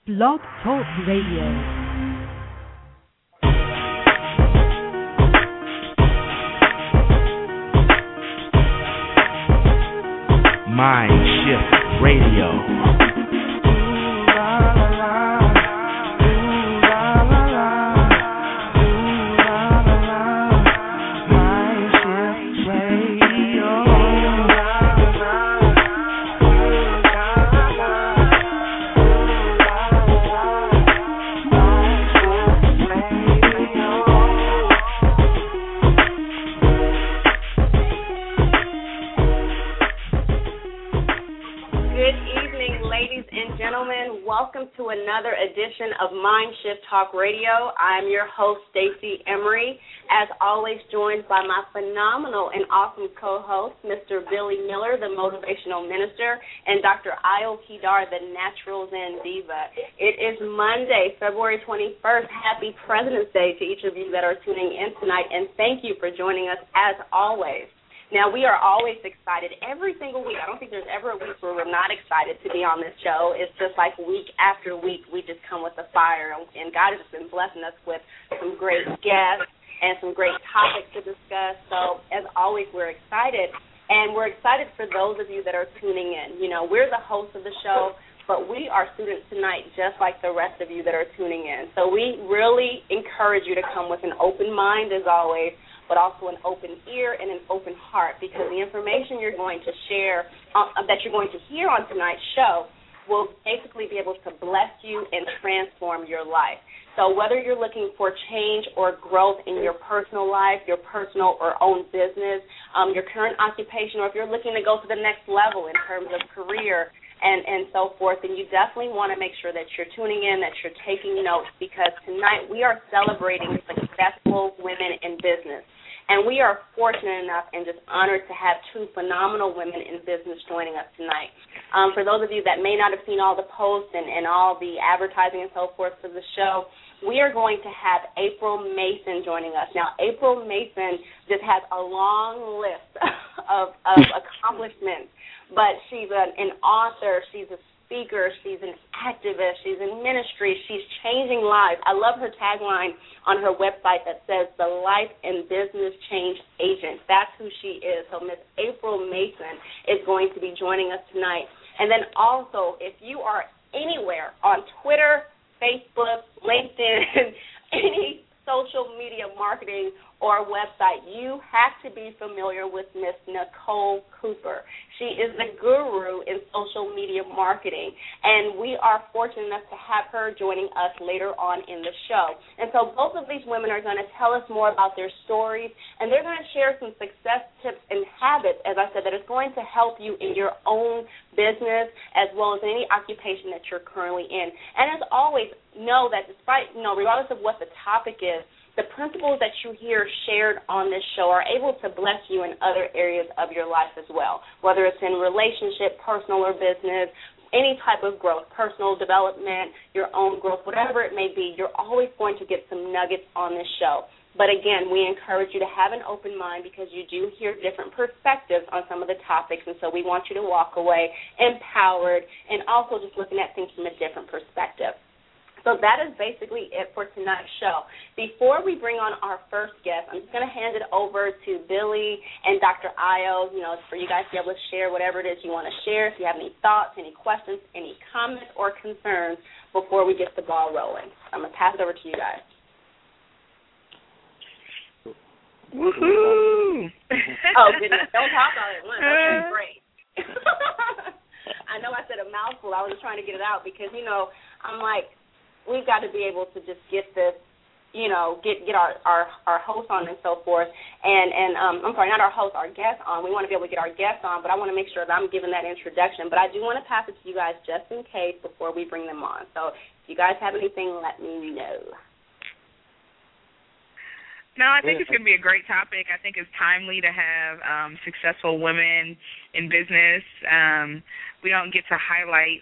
Blog Talk Radio. Mind Shift Radio. Welcome to another edition of Mind Shift Talk Radio. I'm your host, Stacey Emery, as always joined by my phenomenal and awesome co-host, Mr. Billy Miller, the motivational minister, and Dr. Ayo Kedar, the natural Zen diva. It is Monday, February 21st. Happy President's Day to each of you that are tuning in tonight, and thank you for joining us as always. Now, we are always excited every single week. I don't think there's ever a week where we're not excited to be on this show. It's just like week after week, we just come with the fire. And God has been blessing us with some great guests and some great topics to discuss. So, as always, we're excited. And we're excited for those of you that are tuning in. You know, we're the hosts of the show, but we are students tonight just like the rest of you that are tuning in. So we really encourage you to come with an open mind, as always, but also an open ear and an open heart, because the information you're going to share, that you're going to hear on tonight's show, will basically be able to bless you and transform your life. So whether you're looking for change or growth in your personal life, your personal or own business, your current occupation, or if you're looking to go to the next level in terms of career and so forth, then you definitely want to make sure that you're tuning in, that you're taking notes, because tonight we are celebrating successful women in business. And we are fortunate enough and just honored to have two phenomenal women in business joining us tonight. For those of you that may not have seen all the posts and all the advertising and so forth for the show, we are going to have April Mason joining us. Now, April Mason just has a long list of accomplishments, but she's an author, she's a speaker, she's an activist, she's in ministry, she's changing lives. I love her tagline on her website that says, the life and business change agent. That's who she is. So Miss April Mason is going to be joining us tonight. And then also, if you are anywhere on Twitter, Facebook, LinkedIn, any social media marketing or website, you have to be familiar with Miss Nicole Cooper. She is the guru in social media marketing, and we are fortunate enough to have her joining us later on in the show. And so both of these women are going to tell us more about their stories, and they're going to share some success tips and habits, as I said, that is going to help you in your own business as well as any occupation that you're currently in. And as always, know that despite, regardless of what the topic is, the principles that you hear shared on this show are able to bless you in other areas of your life as well, whether it's in relationship, personal or business, any type of growth, personal development, your own growth, whatever it may be, you're always going to get some nuggets on this show. But again, we encourage you to have an open mind, because you do hear different perspectives on some of the topics, and so we want you to walk away empowered and also just looking at things from a different perspective. So that is basically it for tonight's show. Before we bring on our first guest, I'm just going to hand it over to Billy and Dr. Ayo, for you guys to be able to share whatever it is you want to share. If you have any thoughts, any questions, any comments or concerns before we get the ball rolling. I'm going to pass it over to you guys. Woohoo! Oh, goodness. Don't talk all at once. That's great. I know I said a mouthful. I was just trying to get it out because, I'm like, we've got to be able to just get this, get our host on and so forth. And I'm sorry, not our host, our guest on. We want to be able to get our guest on, but I want to make sure that I'm giving that introduction. But I do want to pass it to you guys just in case before we bring them on. So if you guys have anything, let me know. No, I think it's going to be a great topic. I think it's timely to have successful women in business. We don't get to highlight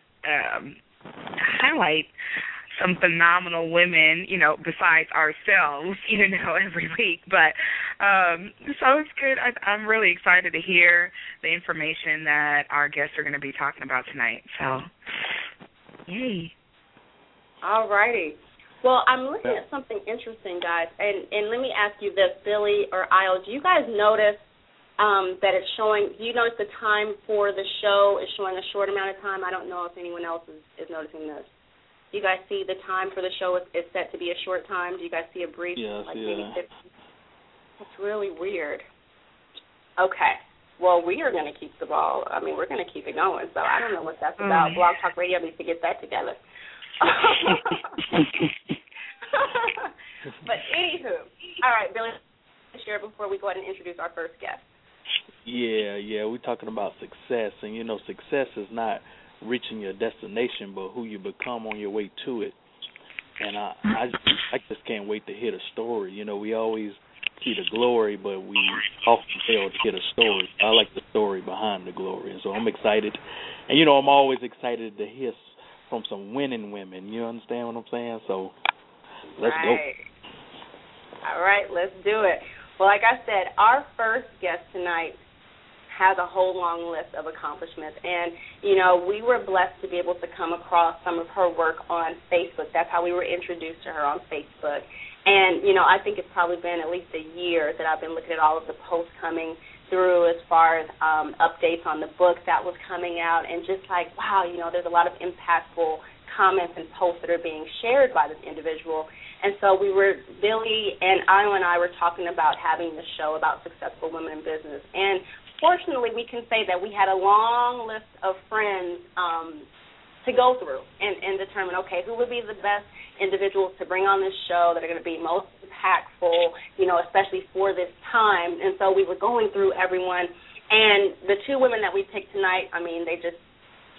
some phenomenal women, besides ourselves, every week. But so it's good. I'm really excited to hear the information that our guests are going to be talking about tonight. So, yay. All righty. Well, I'm looking at something interesting, guys, and let me ask you this, Billy or Isle, do you guys notice that it's showing, do you notice the time for the show is showing a short amount of time? I don't know if anyone else is noticing this. Do you guys see the time for the show is set to be a short time? Do you guys see a brief? Yeah, like maybe 50? That's really weird. Okay. Well, we are going to keep the ball. I mean, we're going to keep it going, so I don't know what that's about. Blog Talk Radio needs to get that together. But anywho, all right, Billy, share before we go ahead and introduce our first guest. Yeah, we're talking about success, and success is not reaching your destination, but who you become on your way to it. And I just can't wait to hear the story. We always see the glory, but we often fail to hear the story. I like the story behind the glory, and so I'm excited. And I'm always excited to hear from some winning women. You understand what I'm saying? So let's go. All right, let's do it. Well, like I said, our first guest tonight has a whole long list of accomplishments. And, we were blessed to be able to come across some of her work on Facebook. That's how we were introduced to her, on Facebook. And, I think it's probably been at least a year that I've been looking at all of the posts coming through as far as updates on the book that was coming out, and just like, wow, there's a lot of impactful comments and posts that are being shared by this individual. And so Billy and I were talking about having the show about successful women in business. And fortunately, we can say that we had a long list of friends to go through and determine, okay, who would be the best individuals to bring on this show that are going to be most impactful, especially for this time. And so we were going through everyone. And the two women that we picked tonight, I mean, they just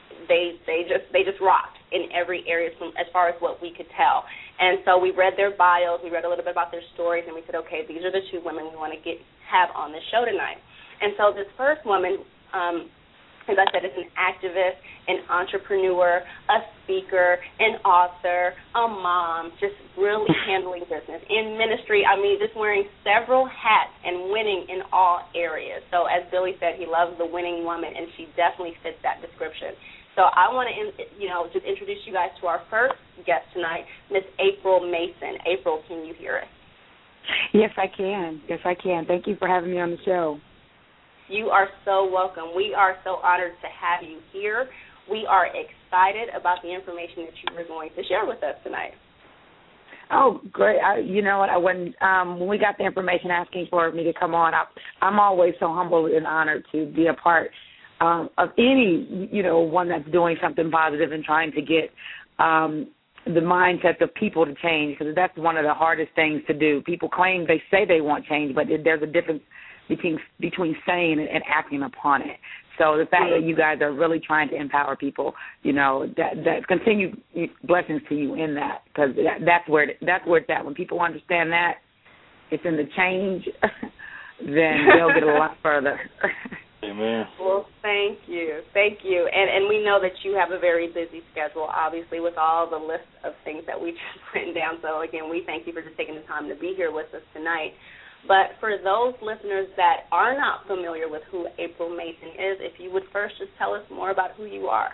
rocked in every area as far as what we could tell. And so we read their bios, we read a little bit about their stories, and we said, okay, these are the two women we want to have on the show tonight. And so this first woman, as I said, is an activist, an entrepreneur, a speaker, an author, a mom, just really handling business. In ministry, I mean, just wearing several hats and winning in all areas. So as Billy said, he loves the winning woman, and she definitely fits that description. So I want to, just introduce you guys to our first guest tonight, Miss April Mason. April, can you hear us? Yes, I can. Thank you for having me on the show. You are so welcome. We are so honored to have you here. We are excited about the information that you are going to share with us tonight. Oh, great. You know what? When we got the information asking for me to come on, I'm always so humbled and honored to be a part of any, one that's doing something positive and trying to get the mindset of people to change, because that's one of the hardest things to do. People claim, they say they want change, but there's a difference between saying it and acting upon it. So the fact that you guys are really trying to empower people, that continue blessings to you in that, because that's where it's at. When people understand that it's in the change, then they'll get a lot further. Amen. Well, thank you. And we know that you have a very busy schedule, obviously, with all the list of things that we just written down. So, again, we thank you for just taking the time to be here with us tonight. But for those listeners that are not familiar with who April Mason is, if you would first just tell us more about who you are.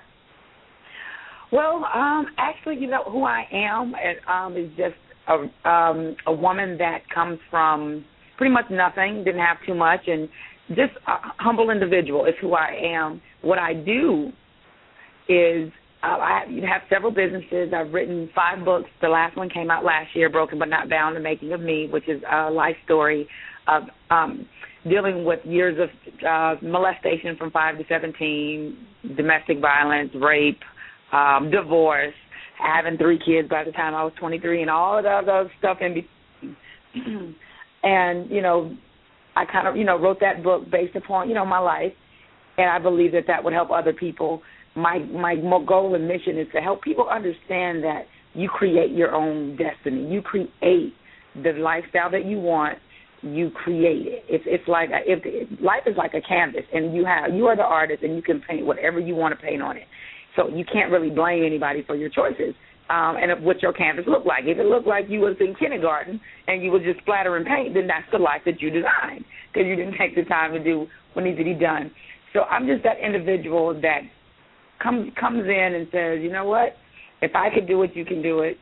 Well, actually, who I am is just a woman that comes from pretty much nothing, didn't have too much, and just a humble individual is who I am. What I do is I have several businesses. I've written 5 books. The last one came out last year, Broken But Not Bound, The Making of Me, which is a life story of dealing with years of molestation from 5 to 17, domestic violence, rape, divorce, having 3 kids by the time I was 23, and all of the other stuff in between. And, I kind of, wrote that book based upon, my life, and I believe that would help other people. My goal and mission is to help people understand that you create your own destiny. You create the lifestyle that you want. You create it. It's like life is like a canvas, and you are the artist, and you can paint whatever you want to paint on it. So you can't really blame anybody for your choices. And what your canvas looked like. If it looked like you was in kindergarten and you was just splatter and paint, then that's the life that you designed, because you didn't take the time to do what needs to be done. So I'm just that individual that comes in and says, you know what, if I could do it, you can do it.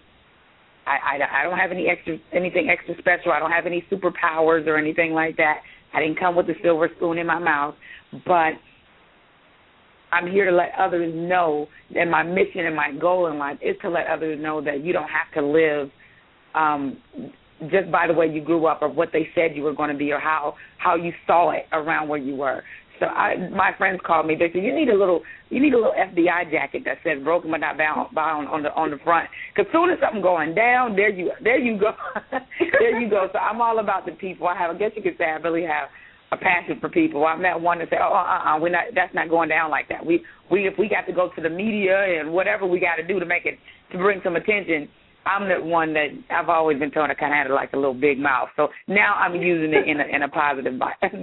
I don't have anything extra special. I don't have any superpowers or anything like that. I didn't come with a silver spoon in my mouth, but I'm here to let others know that my mission and my goal in life is to let others know that you don't have to live just by the way you grew up or what they said you were going to be or how you saw it around where you were. So my friends called me. They said, you need a little FBI jacket that says broken but not bound on the front. Because soon as something going down, there you go. There you go. So I'm all about the people. I guess you could say I really have a passion for people. I'm that one to say, that's not going down like that. If we got to go to the media and whatever we got to do to bring some attention, I'm the one that I've always been told I kind of had like a little big mouth. So now I'm using it in a positive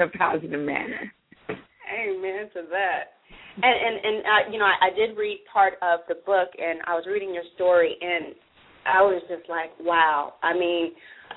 manner. Amen to that. And I did read part of the book, and I was reading your story, and I was just like, wow. I mean,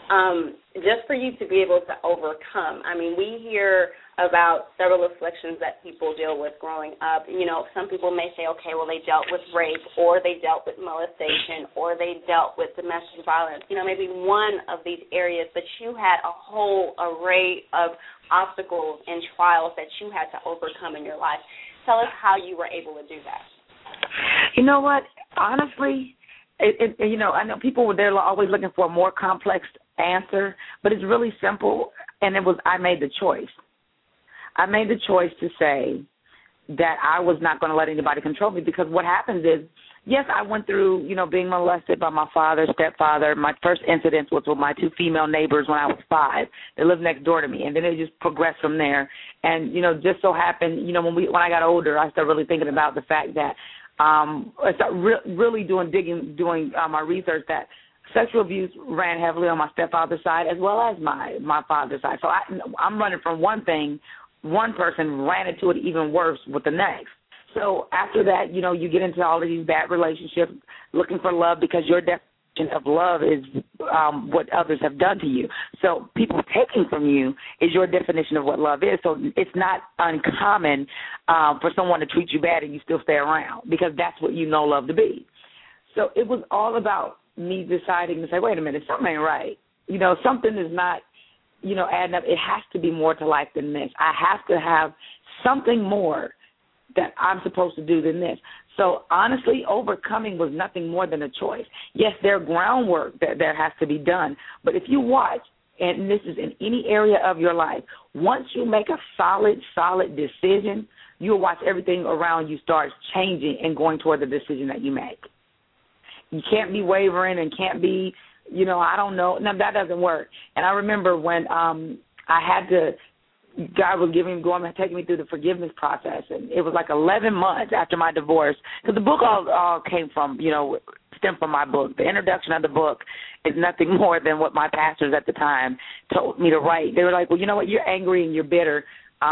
just for you to be able to overcome. I mean, we hear about several afflictions that people deal with growing up. You know, some people may say, okay, well, they dealt with rape, or they dealt with molestation, or they dealt with domestic violence. You know, maybe one of these areas, but you had a whole array of obstacles and trials that you had to overcome in your life. Tell us how you were able to do that. You know what? Honestly, I know people they're always looking for a more complex answer, but it's really simple, and I made the choice. I made the choice to say that I was not going to let anybody control me, because what happens is, yes, I went through, being molested by my father, stepfather. My first incident was with my two female neighbors when I was 5. They lived next door to me, and then it just progressed from there. And, just so happened, when I got older, I started really thinking about the fact that I started really doing my research that sexual abuse ran heavily on my stepfather's side as well as my father's side. So I'm running from one thing. One person ran into it even worse with the next. So after that, you get into all of these bad relationships, looking for love, because your definition of love is what others have done to you. So people taking from you is your definition of what love is. So it's not uncommon for someone to treat you bad and you still stay around, because that's what you know love to be. So it was all about me deciding to say, wait a minute, something ain't right. Something is not, adding up. It has to be more to life than this. I have to have something more that I'm supposed to do than this. So honestly, overcoming was nothing more than a choice. Yes, there's groundwork that there has to be done, but if you watch, and this is in any area of your life, once you make a solid decision, you'll watch everything around you start changing and going toward the decision that you make. You can't be wavering and can't be, I don't know. No, that doesn't work. And I remember when I had to, God was taking me through the forgiveness process, and it was like 11 months after my divorce, because the book all came from, stemmed from my book. The introduction of the book is nothing more than what my pastors at the time told me to write. They were like, well, you know what, you're angry and you're bitter,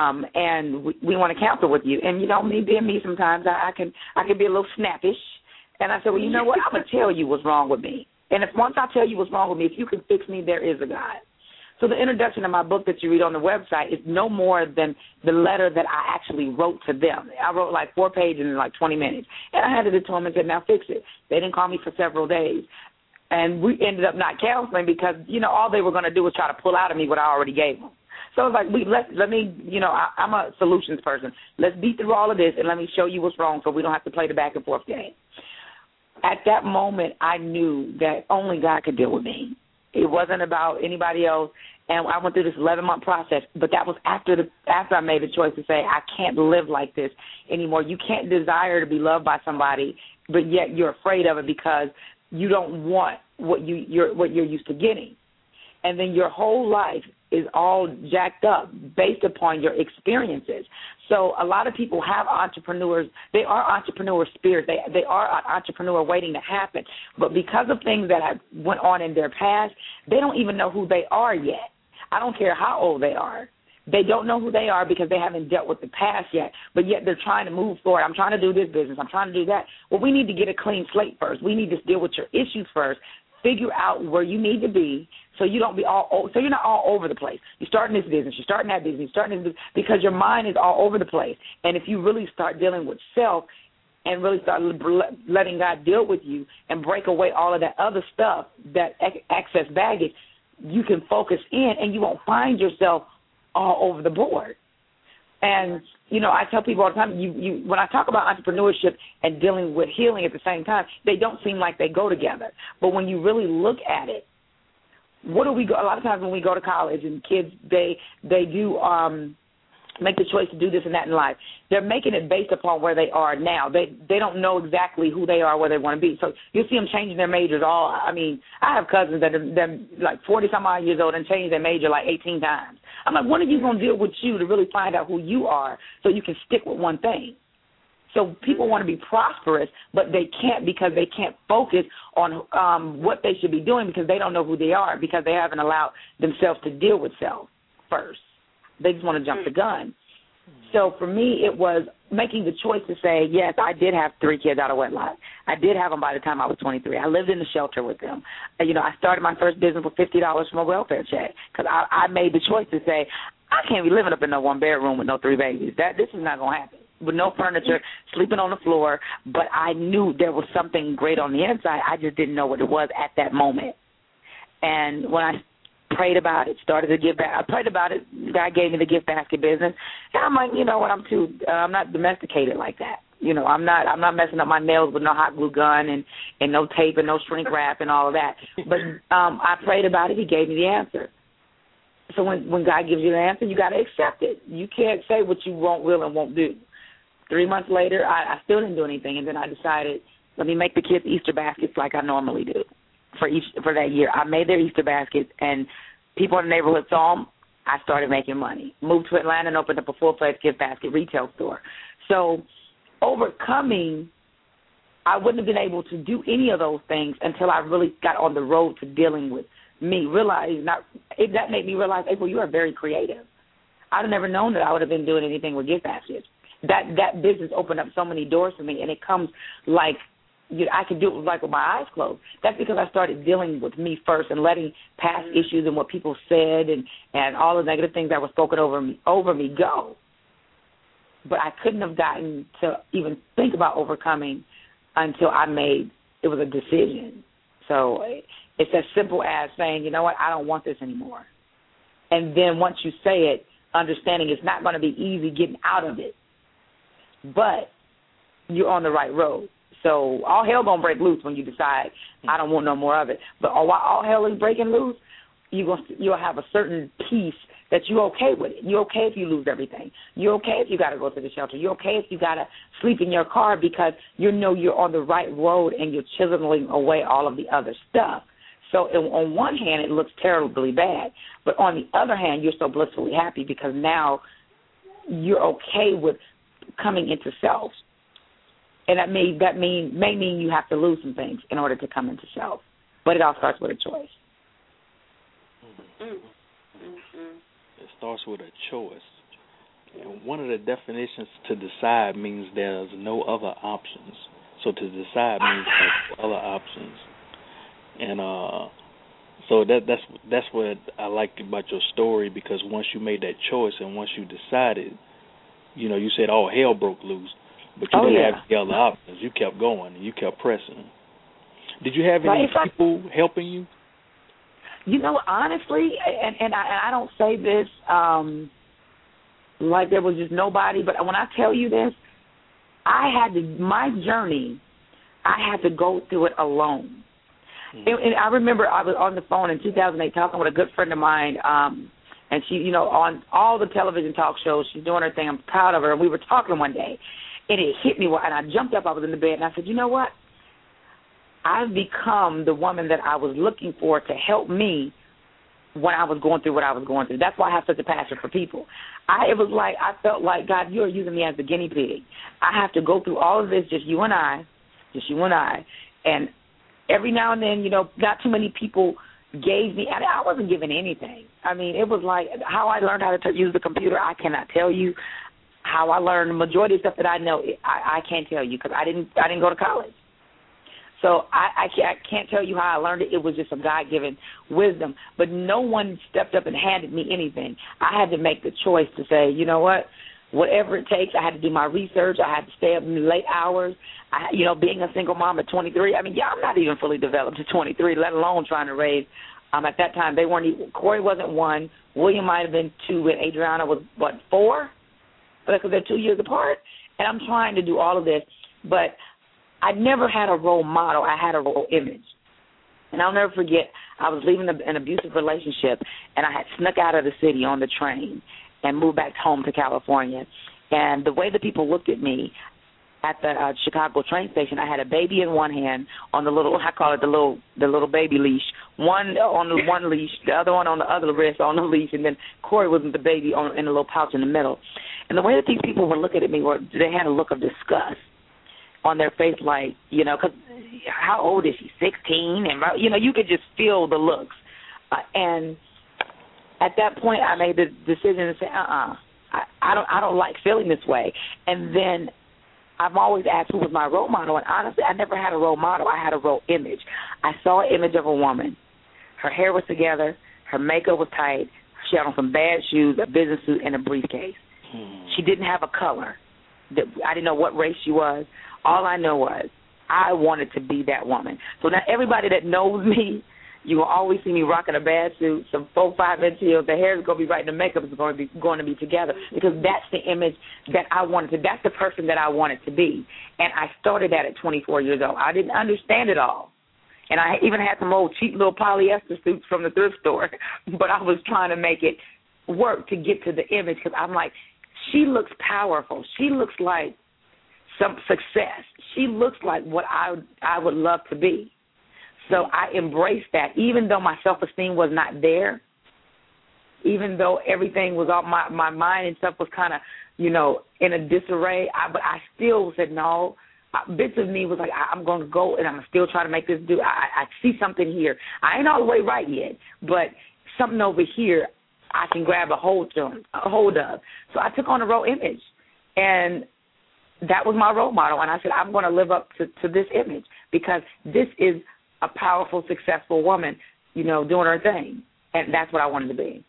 and we want to counsel with you. And, me being me sometimes, I can be a little snappish. And I said, well, you know what, I'm going to tell you what's wrong with me. And once I tell you what's wrong with me, if you can fix me, there is a God. So the introduction of my book that you read on the website is no more than the letter that I actually wrote to them. I wrote like 4 pages in like 20 minutes. And I handed it to them and said, now fix it. They didn't call me for several days. And we ended up not counseling because, all they were going to do was try to pull out of me what I already gave them. So it's like, let me, I'm a solutions person. Let's beat through all of this and let me show you what's wrong so we don't have to play the back and forth game. At that moment, I knew that only God could deal with me. It wasn't about anybody else, and I went through this 11-month process, but that was after I made the choice to say, I can't live like this anymore. You can't desire to be loved by somebody, but yet you're afraid of it because you don't want what you're used to getting. And then your whole life is all jacked up based upon your experiences. So a lot of people have entrepreneurs. They are entrepreneur spirits. They are an entrepreneur waiting to happen. But because of things that have went on in their past, they don't even know who they are yet. I don't care how old they are. They don't know who they are because they haven't dealt with the past yet, but yet they're trying to move forward. I'm trying to do this business. I'm trying to do that. Well, we need to get a clean slate first. We need to deal with your issues first. Figure out where you need to be so you're not all over the place. You're starting this business, you're starting that business, you're starting this business because your mind is all over the place. And if you really start dealing with self, and really start letting God deal with you and break away all of that other stuff, that excess baggage, you can focus in and you won't find yourself all over the board. And, you know, I tell people all the time, you when I talk about entrepreneurship and dealing with healing at the same time, they don't seem like they go together. But when you really look at it, what do we go? A lot of times when we go to college and kids, they do make the choice to do this and that in life. They're making it based upon where they are now. They don't know exactly who they are, where they want to be. So you'll see them changing their majors I have cousins that are like 40-some-odd years old and changed their major like 18 times. I'm like, when are you going to deal with you to really find out who you are so you can stick with one thing? So people want to be prosperous, but they can't because they can't focus on what they should be doing because they don't know who they are because they haven't allowed themselves to deal with self first. They just want to jump the gun. So for me, it was making the choice to say, yes, I did have 3 kids out of wedlock. I did have them by the time I was 23. I lived in the shelter with them. You know, I started my first business with $50 from a welfare check because I made the choice to say, I can't be living up in no 1-bedroom with no 3 babies. This is not going to happen. With no furniture, sleeping on the floor. But I knew there was something great on the inside. I just didn't know what it was at that moment. And when I prayed about it, started to give back. I prayed about it. God gave me the gift basket business. And I'm like, you know what, I'm not domesticated like that. You know, I'm not messing up my nails with no hot glue gun and no tape and no shrink wrap and all of that. But I prayed about it. He gave me the answer. So when God gives you the answer, you got to accept it. You can't say what you won't, will, and won't do. 3 months later, I still didn't do anything, and then I decided, let me make the kids Easter baskets like I normally do. For that year, I made their Easter baskets, and people in the neighborhood saw them. I started making money. Moved to Atlanta and opened up a full-fledged gift basket retail store. So overcoming, I wouldn't have been able to do any of those things until I really got on the road to dealing with me. That made me realize, April, you are very creative. I'd have never known that I would have been doing anything with gift baskets. That business opened up so many doors for me, and it comes like, I could do it like with my eyes closed. That's because I started dealing with me first and letting past issues and what people said and all the negative things that were spoken over me go. But I couldn't have gotten to even think about overcoming until it was a decision. So it's as simple as saying, you know what, I don't want this anymore. And then once you say it, understanding it's not going to be easy getting out of it, but you're on the right road. So all hell going to break loose when you decide, I don't want no more of it. But while all hell is breaking loose, you'll have a certain peace that you're okay with it. You're okay if you lose everything. You're okay if you got to go to the shelter. You're okay if you got to sleep in your car because you know you're on the right road and you're chiseling away all of the other stuff. So on one hand, it looks terribly bad. But on the other hand, you're so blissfully happy because now you're okay with coming into self. And that may mean you have to lose some things in order to come into self. But it all starts with a choice. It starts with a choice. And one of the definitions to decide means there's no other options. So to decide means there's other options. And so that's what I like about your story, because once you made that choice and once you decided, you said all hell broke loose. But you didn't have the other options. You kept going and you kept pressing. Did you have any people helping you? Honestly, and I don't say this like there was just nobody, but when I tell you this, my journey, I had to go through it alone. And I remember I was on the phone in 2008 talking with a good friend of mine, and she, on all the television talk shows, she's doing her thing. I'm proud of her. And we were talking one day. And it hit me, and I jumped up. I was in the bed, and I said, you know what? I've become the woman that I was looking for to help me when I was going through what I was going through. That's why I have such a passion for people. I felt like, God, you're using me as the guinea pig. I have to go through all of this, just you and I. And every now and then, not too many people gave me, and I wasn't given anything. I mean, it was like how I learned how to use the computer, I cannot tell you. How I learned the majority of stuff that I know, I can't tell you because I didn't go to college. So I can't tell you how I learned it. It was just some God-given wisdom. But no one stepped up and handed me anything. I had to make the choice to say, you know what, whatever it takes. I had to do my research. I had to stay up in the late hours. Being a single mom at 23, I'm not even fully developed at 23, let alone trying to raise. At that time, they weren't even, Corey wasn't 1, William might have been 2, and Adriana was, 4? Because they're 2 years apart. And I'm trying to do all of this. But I never had a role model. I had a role image. And I'll never forget, I was leaving an abusive relationship, and I had snuck out of the city on the train and moved back home to California. And the way the people looked at me at the Chicago train station, I had a baby in one hand on the little, I call it the little baby leash, one on the one leash, the other one on the other wrist on the leash, and then Corey was with the baby in a little pouch in the middle. And the way that these people were looking at me, they had a look of disgust on their face, like, because how old is she, 16? And, you could just feel the looks. And at that point, I made the decision to say, I don't like feeling this way. And then I've always asked who was my role model, and honestly, I never had a role model. I had a role image. I saw an image of a woman. Her hair was together. Her makeup was tight. She had on some bad shoes, a business suit, and a briefcase. She didn't have a color. I didn't know what race she was. All I know was I wanted to be that woman. So now everybody that knows me, you will always see me rocking a bad suit, some 4-5-inch heels. The hair is going to be right, and the makeup is going to be together, because that's the image that I wanted to. That's the person that I wanted to be. And I started that at 24 years old. I didn't understand it all. And I even had some old cheap little polyester suits from the thrift store, but I was trying to make it work to get to the image, because I'm like, she looks powerful. She looks like some success. She looks like what I would love to be. So I embraced that, even though my self-esteem was not there, even though everything was all my mind and stuff was kind of, in a disarray. But I still said no. Bits of me was like, I'm going to go and I'm going to still try to make this do. I see something here. I ain't all the way right yet, but something over here I can grab a hold of. So I took on a role image, and that was my role model. And I said, I'm going to live up to this image, because this is a powerful, successful woman, doing her thing. And that's what I wanted to be.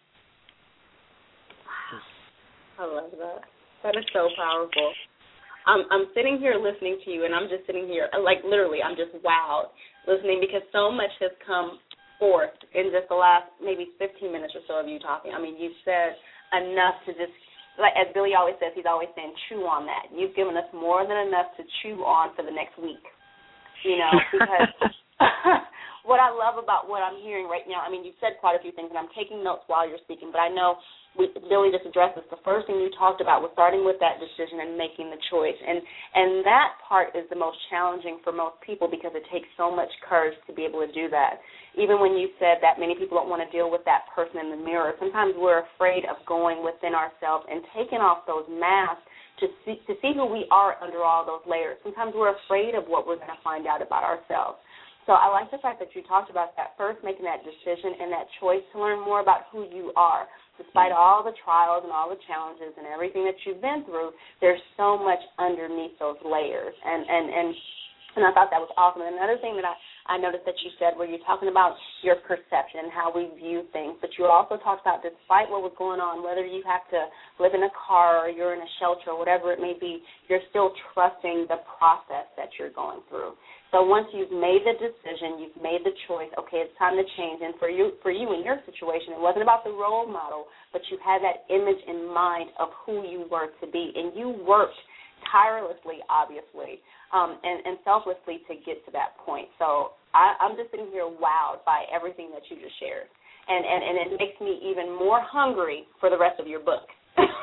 I love that. That is so powerful. I'm sitting here listening to you, and I'm just sitting here, like, literally, I'm just wowed listening, because so much has come forth in just the last maybe 15 minutes or so of you talking. I mean, you said enough to just, like, as Billy always says, he's always saying, chew on that. You've given us more than enough to chew on for the next week, because what I love about what I'm hearing right now, I mean, you've said quite a few things, and I'm taking notes while you're speaking, but I know Billy just addressed this. The first thing you talked about was starting with that decision and making the choice, and that part is the most challenging for most people, because it takes so much courage to be able to do that. Even when you said that many people don't want to deal with that person in the mirror, sometimes we're afraid of going within ourselves and taking off those masks to see who we are under all those layers. Sometimes we're afraid of what we're going to find out about ourselves. So I like the fact that you talked about that, first making that decision and that choice to learn more about who you are. Despite all the trials and all the challenges and everything that you've been through, there's so much underneath those layers. And I thought that was awesome. And another thing that I noticed that you said, where you're talking about your perception, how we view things, but you also talked about, despite what was going on, whether you have to live in a car or you're in a shelter or whatever it may be, you're still trusting the process that you're going through. So once you've made the decision, you've made the choice, okay, it's time to change. And for you in your situation, it wasn't about the role model, but you had that image in mind of who you were to be. And you worked tirelessly, obviously, and selflessly to get to that point. So I'm just sitting here wowed by everything that you just shared. And it makes me even more hungry for the rest of your book.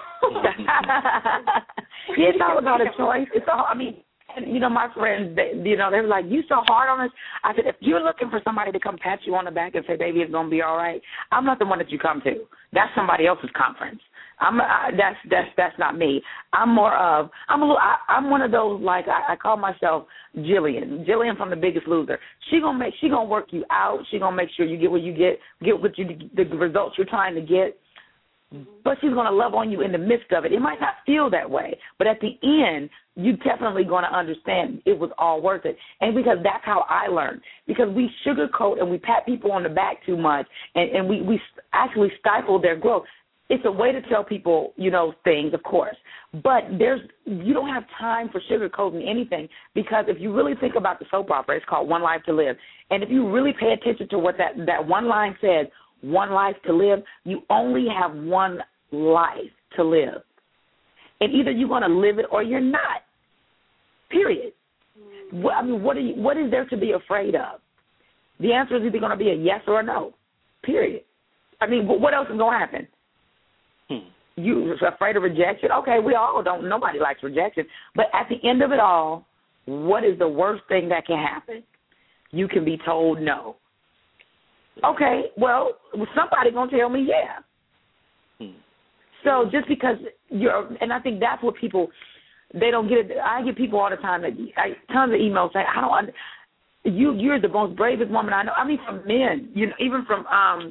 It's all about a choice. It's all, my friends, they were like, you so hard on us. I said, if you're looking for somebody to come pat you on the back and say, baby, it's going to be all right, I'm not the one that you come to. That's somebody else's conference. That's not me. I'm one of those, like, I call myself Jillian from The Biggest Loser. She gonna work you out. She gonna make sure you get what you get the results you're trying to get. But she's going to love on you in the midst of it. It might not feel that way, but at the end, you're definitely going to understand it was all worth it. And because that's how I learned. Because we sugarcoat and we pat people on the back too much, and we actually stifle their growth. it's a way to tell people, things, of course. But you don't have time for sugarcoating anything, because if you really think about the soap opera, it's called One Life to Live. And if you really pay attention to what that one line says, one life to live, you only have one life to live. And either you're going to live it or you're not, period. What is there to be afraid of? The answer is either going to be a yes or a no, period. What else is going to happen? You afraid of rejection? Okay, we all don't. Nobody likes rejection. But at the end of it all, what is the worst thing that can happen? You can be told no. Okay, well, somebody's going to tell me yeah. So just because and I think that's what people, they don't get it. I get people all the time, tons of emails saying, you're the most bravest woman I know. From men, even from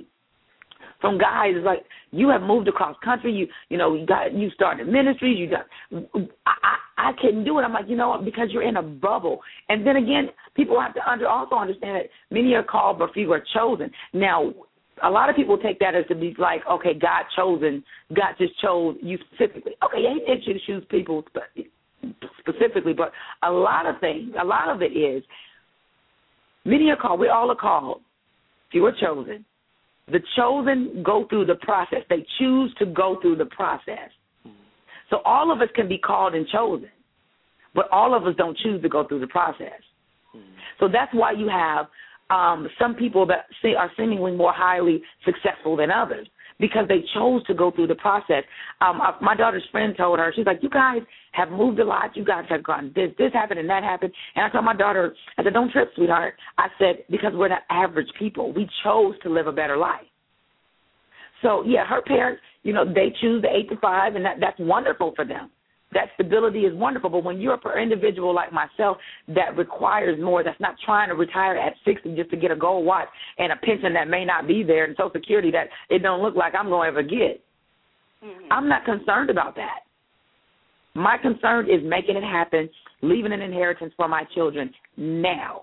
guys, it's like, you have moved across country. You started ministries. I couldn't do it. I'm like, because you're in a bubble. And then again, people have to also understand that many are called, but few are chosen. Now, a lot of people take that as to be like, okay, God just chose you specifically. Okay, yeah, He did choose people specifically, but a lot of it is, many are called. We all are called. Few are chosen. The chosen go through the process. They choose to go through the process. So all of us can be called and chosen, but all of us don't choose to go through the process. So that's why you have some people that are seemingly more highly successful than others, because they chose to go through the process. My daughter's friend told her, she's like, you guys have moved a lot. You guys have gone this happened and that happened. And I told my daughter, I said, don't trip, sweetheart. I said, because we're not average people. We chose to live a better life. So, yeah, her parents, they choose the 8 to 5, and that's wonderful for them. That stability is wonderful. But when you're an individual like myself that requires more, that's not trying to retire at 60 just to get a gold watch and a pension that may not be there and Social Security that it don't look like I'm going to ever get, I'm not concerned about that. My concern is making it happen, leaving an inheritance for my children now.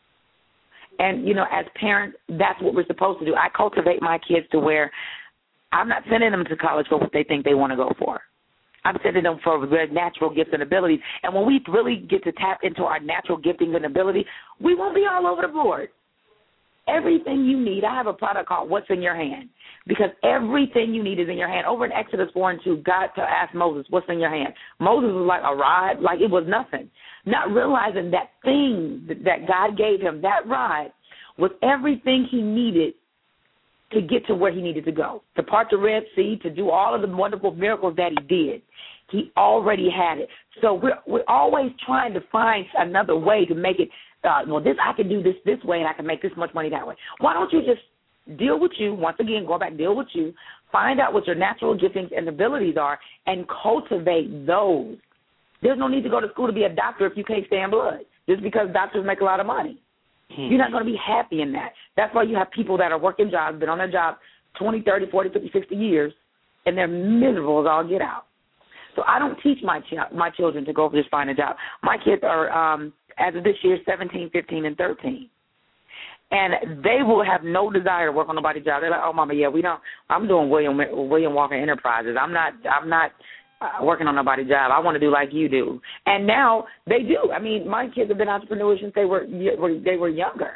And, as parents, that's what we're supposed to do. I cultivate my kids to where I'm not sending them to college for what they think they want to go for. I'm sending them for their natural gifts and abilities. And when we really get to tap into our natural giftings and ability, we won't be all over the board. Everything you need, I have a product called What's in Your Hand, because everything you need is in your hand. Over in Exodus 4:2, God asked Moses, what's in your hand? Moses was like a rod, like it was nothing. Not realizing that thing that God gave him, that rod, was everything he needed to get to where he needed to go, to part the Red Sea, to do all of the wonderful miracles that he did. He already had it. So we're always trying to find another way to make it, I can do this way and I can make this much money that way. Why don't you just deal with you, once again, go back, deal with you, find out what your natural giftings and abilities are, and cultivate those. There's no need to go to school to be a doctor if you can't stand blood, just because doctors make a lot of money. You're not going to be happy in that. That's why you have people that are working jobs, been on their job 20, 30, 40, 50, 60 years, and they're miserable as all get out. So I don't teach my children to go just find a job. My kids are, as of this year, 17, 15, and 13. And they will have no desire to work on nobody's job. They're like, oh, Mama, yeah, I'm doing William Walker Enterprises. I'm not working on nobody's job. I want to do like you do. And now they do. My kids have been entrepreneurs since they were younger.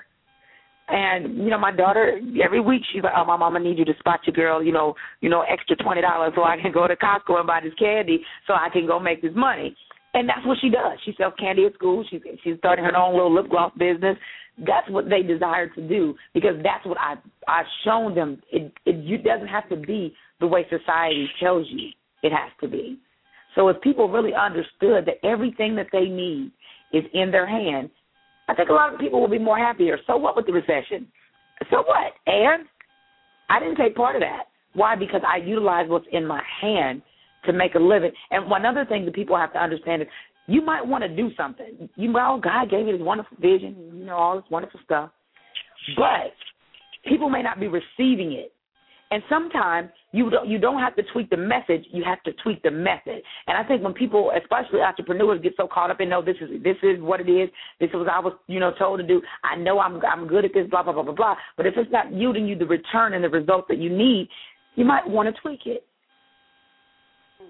And, my daughter, every week she's like, oh, my mama needs you to spot your girl, extra $20 so I can go to Costco and buy this candy so I can go make this money. And that's what she does. She sells candy at school. She's starting her own little lip gloss business. That's what they desire to do, because that's what I've shown them. It doesn't have to be the way society tells you it has to be. So if people really understood that everything that they need is in their hand, I think a lot of people will be more happier. So what with the recession? So what? And I didn't take part of that. Why? Because I utilize what's in my hand to make a living. And one other thing that people have to understand is you might want to do something. God gave you this wonderful vision, all this wonderful stuff. But people may not be receiving it. And sometimes you don't have to tweak the message, you have to tweak the method. And I think when people, especially entrepreneurs, get so caught up in, this is what it is, this is what I was, told to do, I know I'm good at this, blah, blah, blah, blah, blah. But if it's not yielding you the return and the results that you need, you might want to tweak it.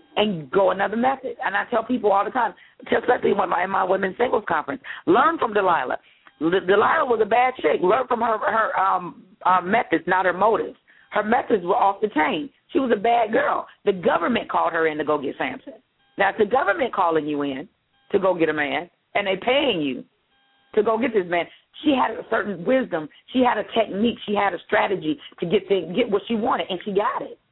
and go another method. And I tell people all the time, especially in my women's singles conference, learn from Delilah. Delilah was a bad chick. Learn from her methods, not her motives. Her methods were off the chain. She was a bad girl. The government called her in to go get Samson. Now, if the government calling you in to go get a man, and they paying you to go get this man, she had a certain wisdom. She had a technique. She had a strategy to get what she wanted, and she got it.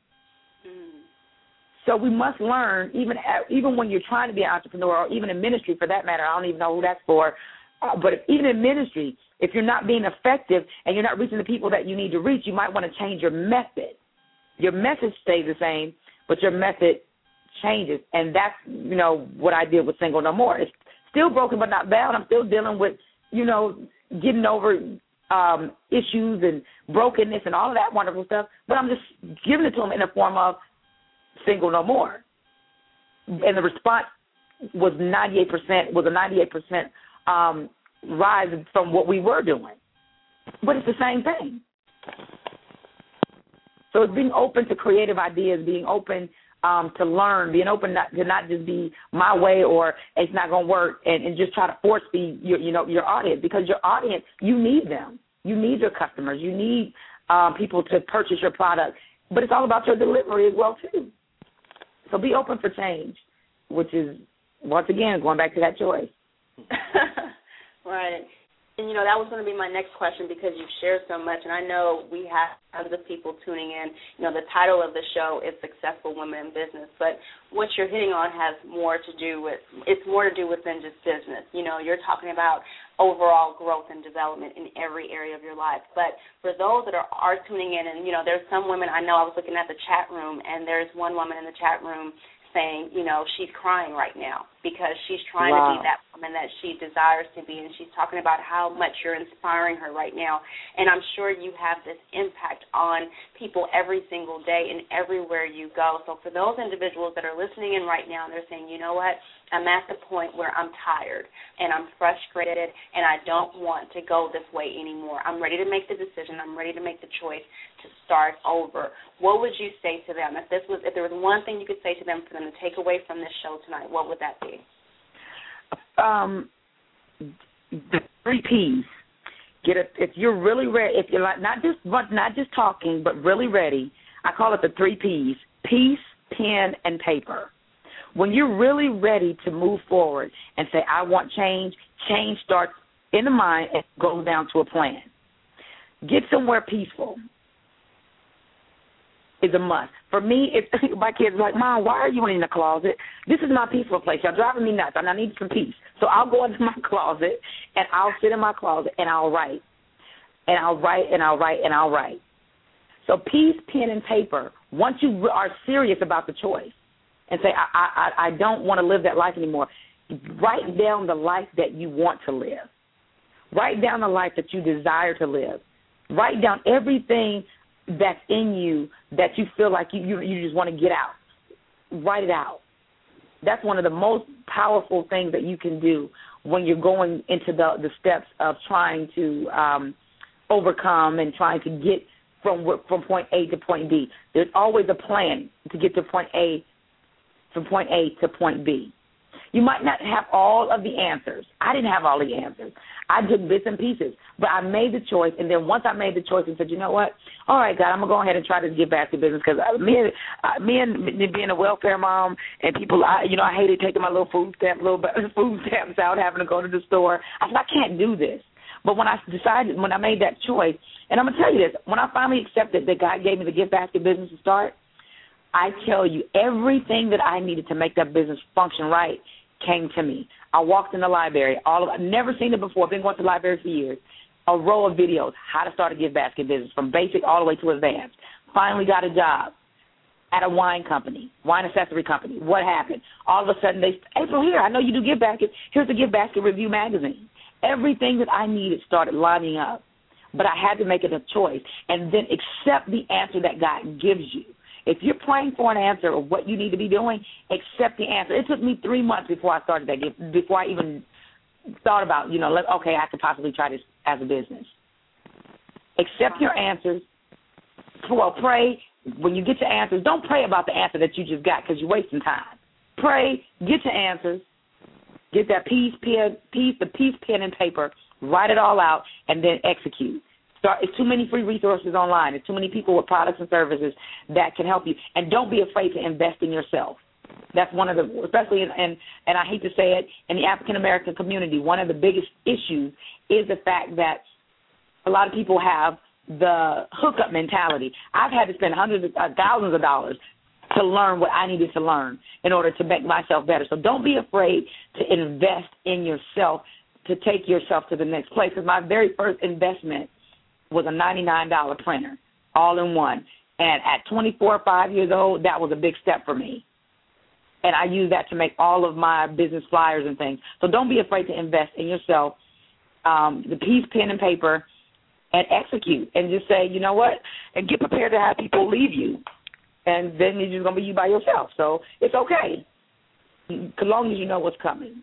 So we must learn, even when you're trying to be an entrepreneur, or even in ministry for that matter. I don't even know who that's for. But even in ministry, if you're not being effective and you're not reaching the people that you need to reach, you might want to change your method. Your message stays the same, but your method changes. And that's, what I did with Single No More. It's still broken but not bound. I'm still dealing with, getting over issues and brokenness and all of that wonderful stuff. But I'm just giving it to them in the form of Single No More. And the response was a 98% rise from what we were doing. But it's the same thing. So it's being open to creative ideas, being open to learn, being open to not just be my way or it's not going to work and just try to force feed your audience, because your audience, you need them. You need your customers. You need people to purchase your product. But it's all about your delivery as well, too. So be open for change, which is, once again, going back to that choice. Right. And, that was going to be my next question, because you've shared so much, and I know we have other people tuning in. The title of the show is Successful Women in Business, but what you're hitting on has more to do with than just business. You're talking about overall growth and development in every area of your life. But for those that are tuning in, and, there's some women, I know I was looking at the chat room, and there's one woman in the chat room saying, she's crying right now because she's trying to be that woman that she desires to be, and she's talking about how much you're inspiring her right now. And I'm sure you have this impact on people every single day and everywhere you go. So for those individuals that are listening in right now and they're saying, you know what, I'm at the point where I'm tired and I'm frustrated and I don't want to go this way anymore. I'm ready to make the decision. I'm ready to make the choice to start over. What would you say to them? If there was one thing you could say to them for them to take away from this show tonight, what would that be? The 3 Ps. If you're really ready, if you're like not just talking, but really ready, I call it the 3 Ps: peace, pen, and paper. When you're really ready to move forward and say, I want change, change starts in the mind and goes down to a plan. Get somewhere peaceful is a must. For me, my kids are like, Mom, why are you in the closet? This is my peaceful place. Y'all driving me nuts, and I need some peace. So I'll go into my closet, and I'll sit in my closet, and I'll write. And I'll write, and I'll write, and I'll write. So peace, pen, and paper, once you are serious about the choice, and say, I don't want to live that life anymore. Write down the life that you want to live. Write down the life that you desire to live. Write down everything that's in you that you feel like you just want to get out. Write it out. That's one of the most powerful things that you can do when you're going into the steps of trying to overcome and trying to get from point A to point B. There's always a plan to get to point A, from point A to point B. You might not have all of the answers. I didn't have all the answers. I took bits and pieces, but I made the choice, and then once I made the choice and said, you know what, all right, God, I'm going to go ahead and try to get back to business, because me and being a welfare mom and people, I hated taking my little food stamps out, having to go to the store. I said, I can't do this. But when I made that choice, and I'm going to tell you this, when I finally accepted that God gave me the gift basket business to start, I tell you, everything that I needed to make that business function right came to me. I walked in the library. I've never seen it before. I've been going to the library for years. A row of videos, how to start a gift basket business, from basic all the way to advanced. Finally got a job at a wine accessory company. What happened? All of a sudden, April, here, I know you do gift baskets. Here's the Gift Basket Review magazine. Everything that I needed started lining up. But I had to make it a choice and then accept the answer that God gives you. If you're praying for an answer of what you need to be doing, accept the answer. It took me 3 months before I started that gift, before I even thought about, okay, I could possibly try this as a business. Accept your answers. Well, pray, when you get your answers, don't pray about the answer that you just got because you're wasting time. Pray, get your answers, get that piece, pen, and paper, write it all out, and then execute. It's too many free resources online. There's too many people with products and services that can help you. And don't be afraid to invest in yourself. That's one of the, especially and I hate to say it, in the African-American community, one of the biggest issues is the fact that a lot of people have the hookup mentality. I've had to spend hundreds of thousands of dollars to learn what I needed to learn in order to make myself better. So don't be afraid to invest in yourself to take yourself to the next place. Because my very first investment was a $99 printer, all in one. And at 24 or 5 years old, that was a big step for me. And I use that to make all of my business flyers and things. So don't be afraid to invest in yourself, the piece, pen, and paper, and execute. And just say, you know what, and get prepared to have people leave you. And then it's just going to be you by yourself. So it's okay, as long as you know what's coming.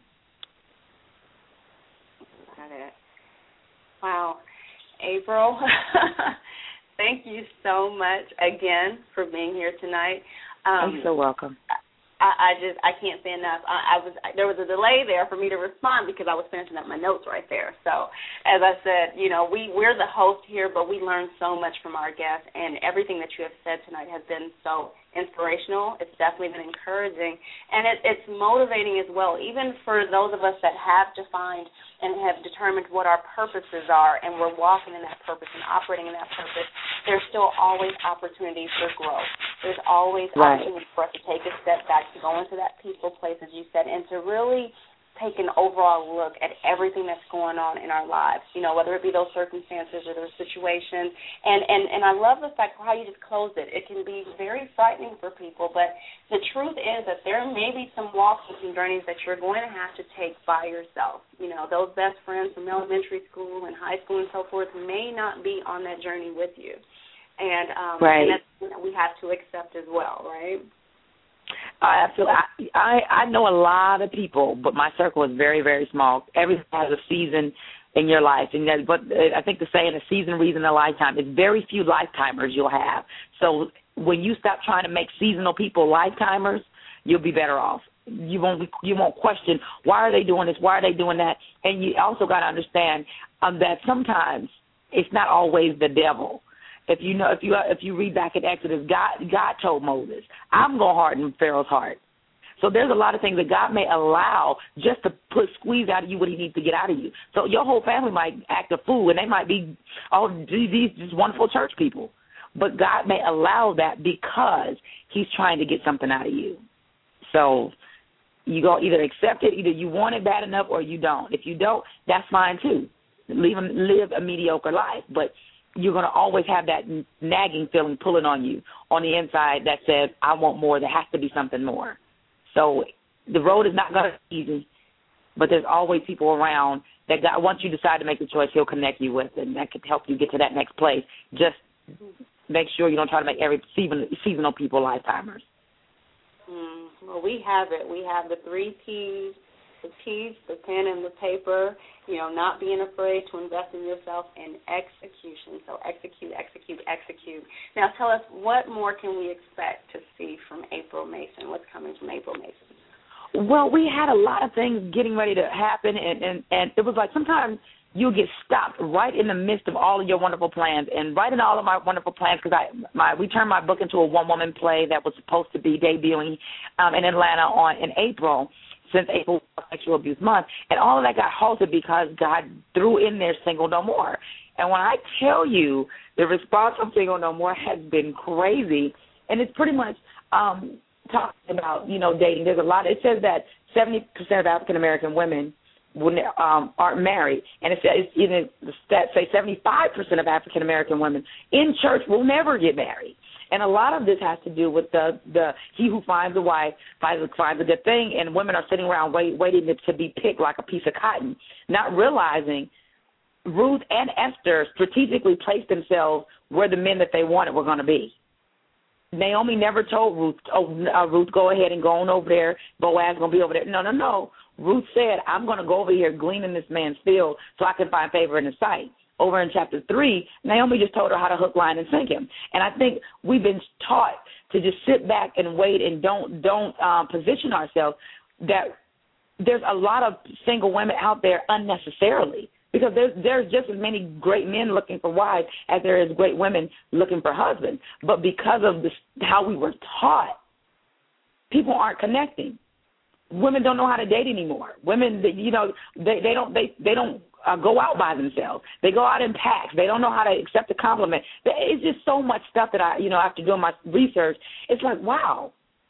Got it. Wow. April, thank you so much again for being here tonight. You're so welcome. I can't say enough. There was a delay there for me to respond because I was finishing up my notes right there. So, as I said, we're the host here, but we learn so much from our guests, and everything that you have said tonight has been so inspirational. It's definitely been encouraging, and it's motivating as well, even for those of us that have defined and have determined what our purposes are, and we're walking in that purpose and operating in that purpose. There's still always opportunities for growth. There's always opportunity for us to take a step back, to go into that peaceful place, as you said, and to really take an overall look at everything that's going on in our lives, whether it be those circumstances or those situations. And I love the fact how you just closed it. It can be very frightening for people, but the truth is that there may be some walks and some journeys that you're going to have to take by yourself. Those best friends from elementary school and high school and so forth may not be on that journey with you. And, and that's something that we have to accept as well, right? I know a lot of people, but my circle is very, very small. Everyone has a season in your life, but I think the saying, a season, reason, a lifetime. It's very few lifetimers you'll have. So when you stop trying to make seasonal people lifetimers, you'll be better off. You won't question, why are they doing this, why are they doing that? And you also got to understand that sometimes it's not always the devil. If you read back in Exodus, God told Moses, I'm going to harden Pharaoh's heart. So there's a lot of things that God may allow just to squeeze out of you what he needs to get out of you. So your whole family might act a fool, and they might be, these just wonderful church people. But God may allow that because he's trying to get something out of you. So you go either accept it, either you want it bad enough or you don't. If you don't, that's fine too. Live a mediocre life. But you're going to always have that nagging feeling pulling on you on the inside that says, I want more. There has to be something more. So the road is not going to be easy, but there's always people around that God, once you decide to make the choice, he'll connect you with, and that could help you get to that next place. Just make sure you don't try to make every seasonal people lifetimers. Well, we have it. We have the 3 P's. The piece, the pen, and the paper, not being afraid to invest in yourself, and execution. So execute. Now tell us, what more can we expect to see from April Mason? What's coming from April Mason? Well, we had a lot of things getting ready to happen, and it was like sometimes you'll get stopped right in the midst of all of your wonderful plans. And right in all of my wonderful plans, because we turned my book into a one-woman play that was supposed to be debuting in Atlanta in April, since April Sexual Abuse Month, and all of that got halted because God threw in there Single No More. And when I tell you the response from Single No More has been crazy, and it's pretty much talking about, dating. There's a lot. It says that 70% of African-American women aren't married, and it says, even the stats say 75% of African-American women in church will never get married. And a lot of this has to do with the he who finds a wife finds a good thing, and women are sitting around waiting to be picked like a piece of cotton, not realizing Ruth and Esther strategically placed themselves where the men that they wanted were going to be. Naomi never told Ruth, Ruth, go ahead and go on over there. Boaz going to be over there. No. Ruth said, I'm going to go over here glean in this man's field so I can find favor in his sight. over in chapter 3, Naomi just told her how to hook, line, and sink him. And I think we've been taught to just sit back and wait and don't position ourselves that there's a lot of single women out there unnecessarily, because there's just as many great men looking for wives as there is great women looking for husbands. But because of how we were taught, people aren't connecting. Women don't know how to date anymore. Women, they don't go out by themselves. They go out in packs. They don't know how to accept a compliment. It's just so much stuff that after doing my research, it's like, wow.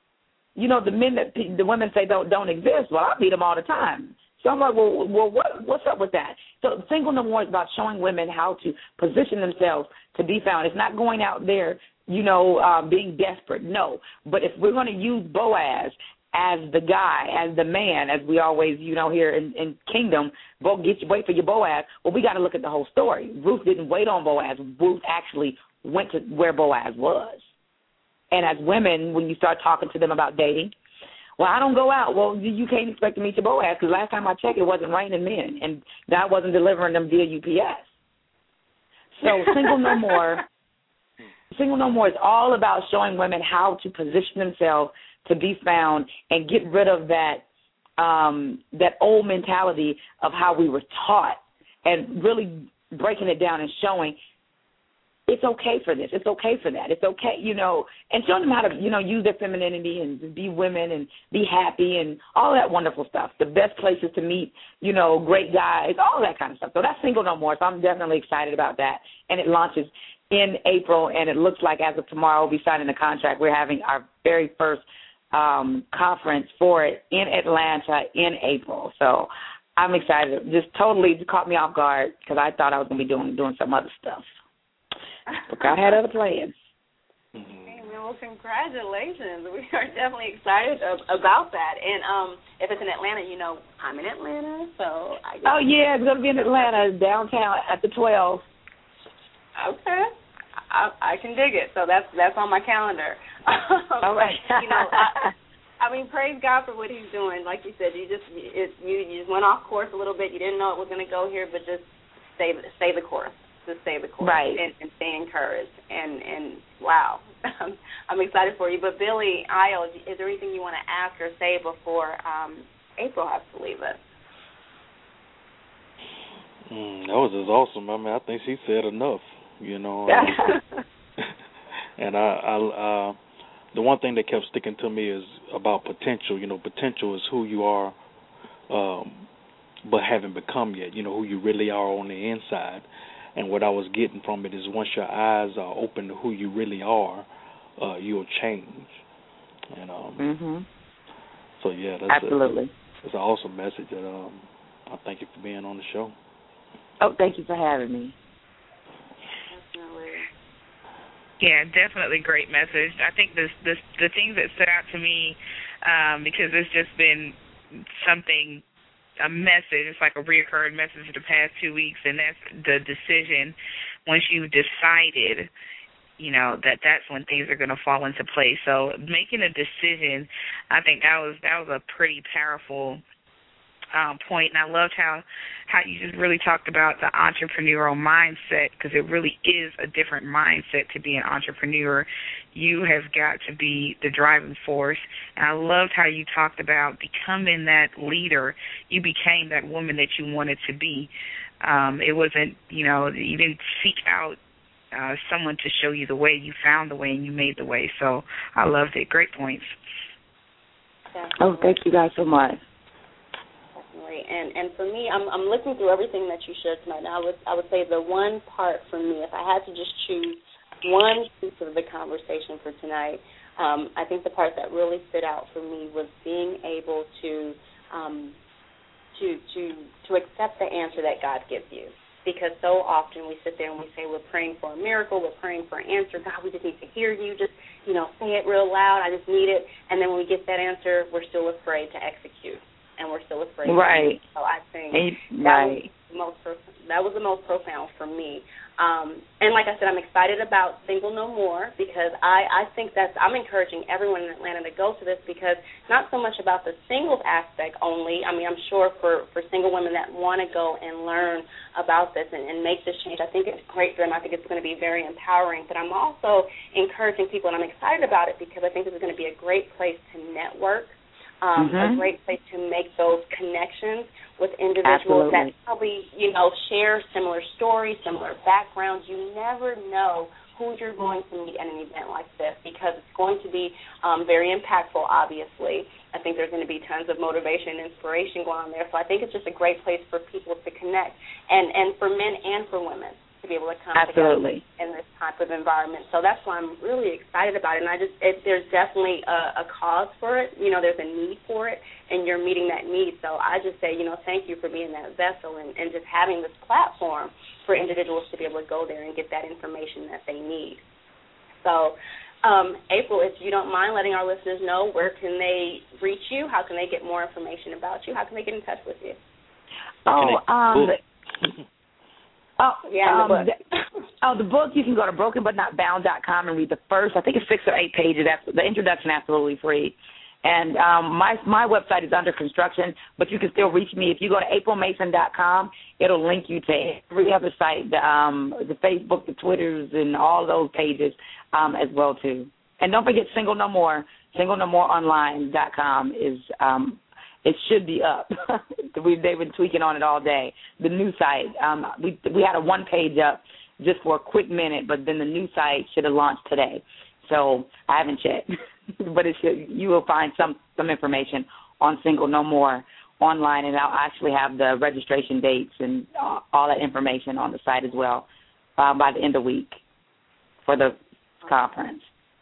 The women say don't exist. Well, I meet them all the time. So I'm like, well, what's up with that? So Single No More is about showing women how to position themselves to be found. It's not going out there, being desperate. No. But if we're going to use Boaz as the guy, as the man, as we always, here in Kingdom, wait for your Boaz. Well, we got to look at the whole story. Ruth didn't wait on Boaz. Ruth actually went to where Boaz was. And as women, when you start talking to them about dating, well, I don't go out. Well, you can't expect to meet your Boaz, because last time I checked, it wasn't raining men, and God wasn't delivering them via UPS. So Single No More is all about showing women how to position themselves to be found and get rid of that old mentality of how we were taught, and really breaking it down and showing it's okay for this, it's okay for that, it's okay, and showing them how to, use their femininity and be women and be happy and all that wonderful stuff. The best places to meet, great guys, all that kind of stuff. So that's Single No More, so I'm definitely excited about that. And it launches in April, and it looks like as of tomorrow we'll be signing the contract. We're having our very first conference for it in Atlanta in April. So I'm excited. Just totally caught me off guard, because I thought I was going to be doing some other stuff. But I had other plans. Well, congratulations. We are definitely excited about that. And if it's in Atlanta, I'm in Atlanta, so I guess. Oh, yeah, it's going to be in Atlanta, downtown at the 12. Okay. I can dig it. So that's on my calendar. All right. Praise God for what He's doing. Like you said, you just went off course a little bit. You didn't know it was going to go here, but just stay the course. Just stay the course, right, and stay encouraged. And wow, I'm excited for you. But Billy Io, is there anything you want to ask or say before April has to leave us? That was just awesome. I think she said enough. And I the one thing that kept sticking to me is about potential. Potential is who you are, but haven't become yet. Who you really are on the inside. And what I was getting from it is, once your eyes are open to who you really are, you'll change. And so yeah, that's absolutely. It's an awesome message. And I thank you for being on the show. Oh, thank you for having me. Yeah, definitely great message. I think the things that stood out to me, because it's just been a message, it's like a reoccurring message for the past 2 weeks, and that's the decision. Once you've decided, that's when things are going to fall into place. So making a decision, I think that was a pretty powerful point, and I loved how you just really talked about the entrepreneurial mindset, because it really is a different mindset to be an entrepreneur. You have got to be the driving force, and I loved how you talked about becoming that leader. You became that woman that you wanted to be. It wasn't, you didn't seek out someone to show you the way. You found the way, and you made the way. So I loved it. Great points. Oh, thank you guys so much. And for me, I'm looking through everything that you shared tonight. Now, I would say the one part for me, if I had to just choose one piece of the conversation for tonight, I think the part that really stood out for me was being able to accept the answer that God gives you. Because so often we sit there and we say we're praying for a miracle, we're praying for an answer. God, we just need to hear you. Just, say it real loud. I just need it. And then when we get that answer, we're still afraid to execute. And we're still afraid. Right. So I think right. that was the most profound for me. And like I said, I'm excited about Single No More because I think I'm encouraging everyone in Atlanta to go to this because it's not so much about the singles aspect only. I mean, I'm sure for single women that want to go and learn about this and make this change, I think it's great for them. I think it's going to be very empowering. But I'm also encouraging people, and I'm excited about it because I think this is going to be a great place to network, a great place to make those connections with individuals that probably, share similar stories, similar backgrounds. You never know who you're going to meet at an event like this because it's going to be very impactful, obviously. I think there's going to be tons of motivation and inspiration going on there. So I think it's just a great place for people to connect and for men and for women to be able to come together in this type of environment. So that's why I'm really excited about it. And there's definitely a cause for it. There's a need for it, and you're meeting that need. So I just say, thank you for being that vessel and just having this platform for individuals to be able to go there and get that information that they need. So, April, if you don't mind letting our listeners know, where can they reach you? How can they get more information about you? How can they get in touch with you? The book, you can go to brokenbutnotbound.com and read the first, I think it's 6 or 8 pages. The introduction absolutely free. And my website is under construction, but you can still reach me. If you go to aprilmason.com, it'll link you to every other site, the Facebook, the Twitters, and all those pages as well, too. And don't forget Single No More. SingleNoMoreOnline.com is it should be up. They've been tweaking on it all day. The new site, we had a one-page up just for a quick minute, but then the new site should have launched today. So I haven't checked, but you will find some information on Single No More online, and I'll actually have the registration dates and all that information on the site as well by the end of the week for the conference.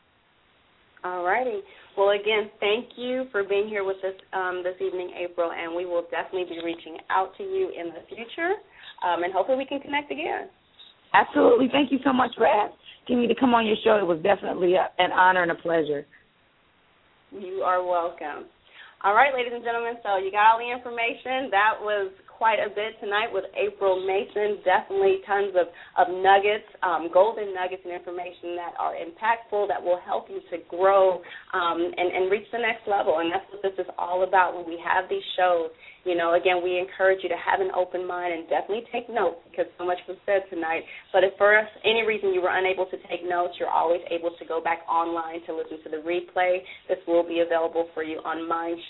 All righty. Well, again, thank you for being here with us this evening, April, and we will definitely be reaching out to you in the future, and hopefully we can connect again. Absolutely. Thank you so much for asking me to come on your show. It was definitely an honor and a pleasure. You are welcome. All right, ladies and gentlemen, so you got all the information. That was quite a bit tonight with April Mason. Definitely tons of nuggets, golden nuggets and information that are impactful, that will help you to grow and reach the next level. And that's what this is all about when we have these shows. Again, we encourage you to have an open mind and definitely take notes because so much was said tonight. But if for any reason you were unable to take notes, you're always able to go back online to listen to the replay. This will be available for you on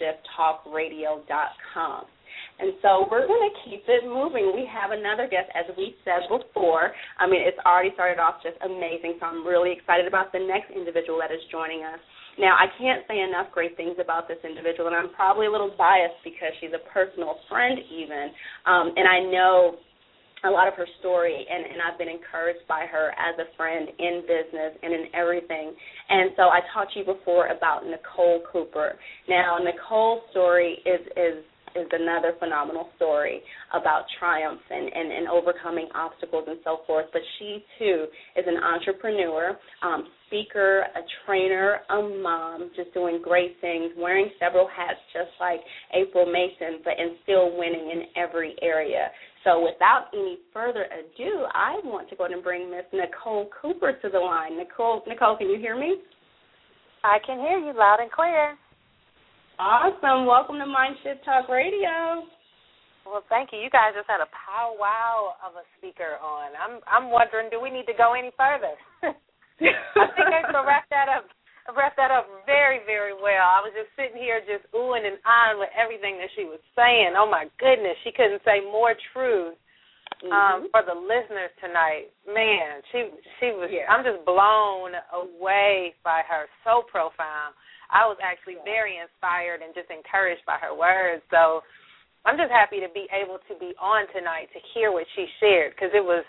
MindShiftTalkRadio.com. And so we're going to keep it moving. We have another guest, as we said before. I mean, it's already started off just amazing, so I'm really excited about the next individual that is joining us. Now, I can't say enough great things about this individual, and I'm probably a little biased because she's a personal friend even, and I know a lot of her story, and I've been encouraged by her as a friend in business and in everything. And so I talked to you before about Nicole Cooper. Now, Nicole's story is another phenomenal story about triumph and overcoming obstacles and so forth. But she, too, is an entrepreneur, speaker, a trainer, a mom, just doing great things, wearing several hats just like April Mason, and still winning in every area. So without any further ado, I want to go ahead and bring Miss Nicole Cooper to the line. Nicole, can you hear me? I can hear you loud and clear. Awesome. Welcome to Mindshift Talk Radio. Well, thank you. You guys just had a powwow of a speaker on. I'm wondering, do we need to go any further? I think I can wrap that up very, very well. I was just sitting here just oohing and ahhing with everything that she was saying. Oh, my goodness. She couldn't say more truth for the listeners tonight. Man, she was. Yeah. I'm just blown away by her. So profound. I was actually very inspired and just encouraged by her words. So I'm just happy to be able to be on tonight to hear what she shared because it's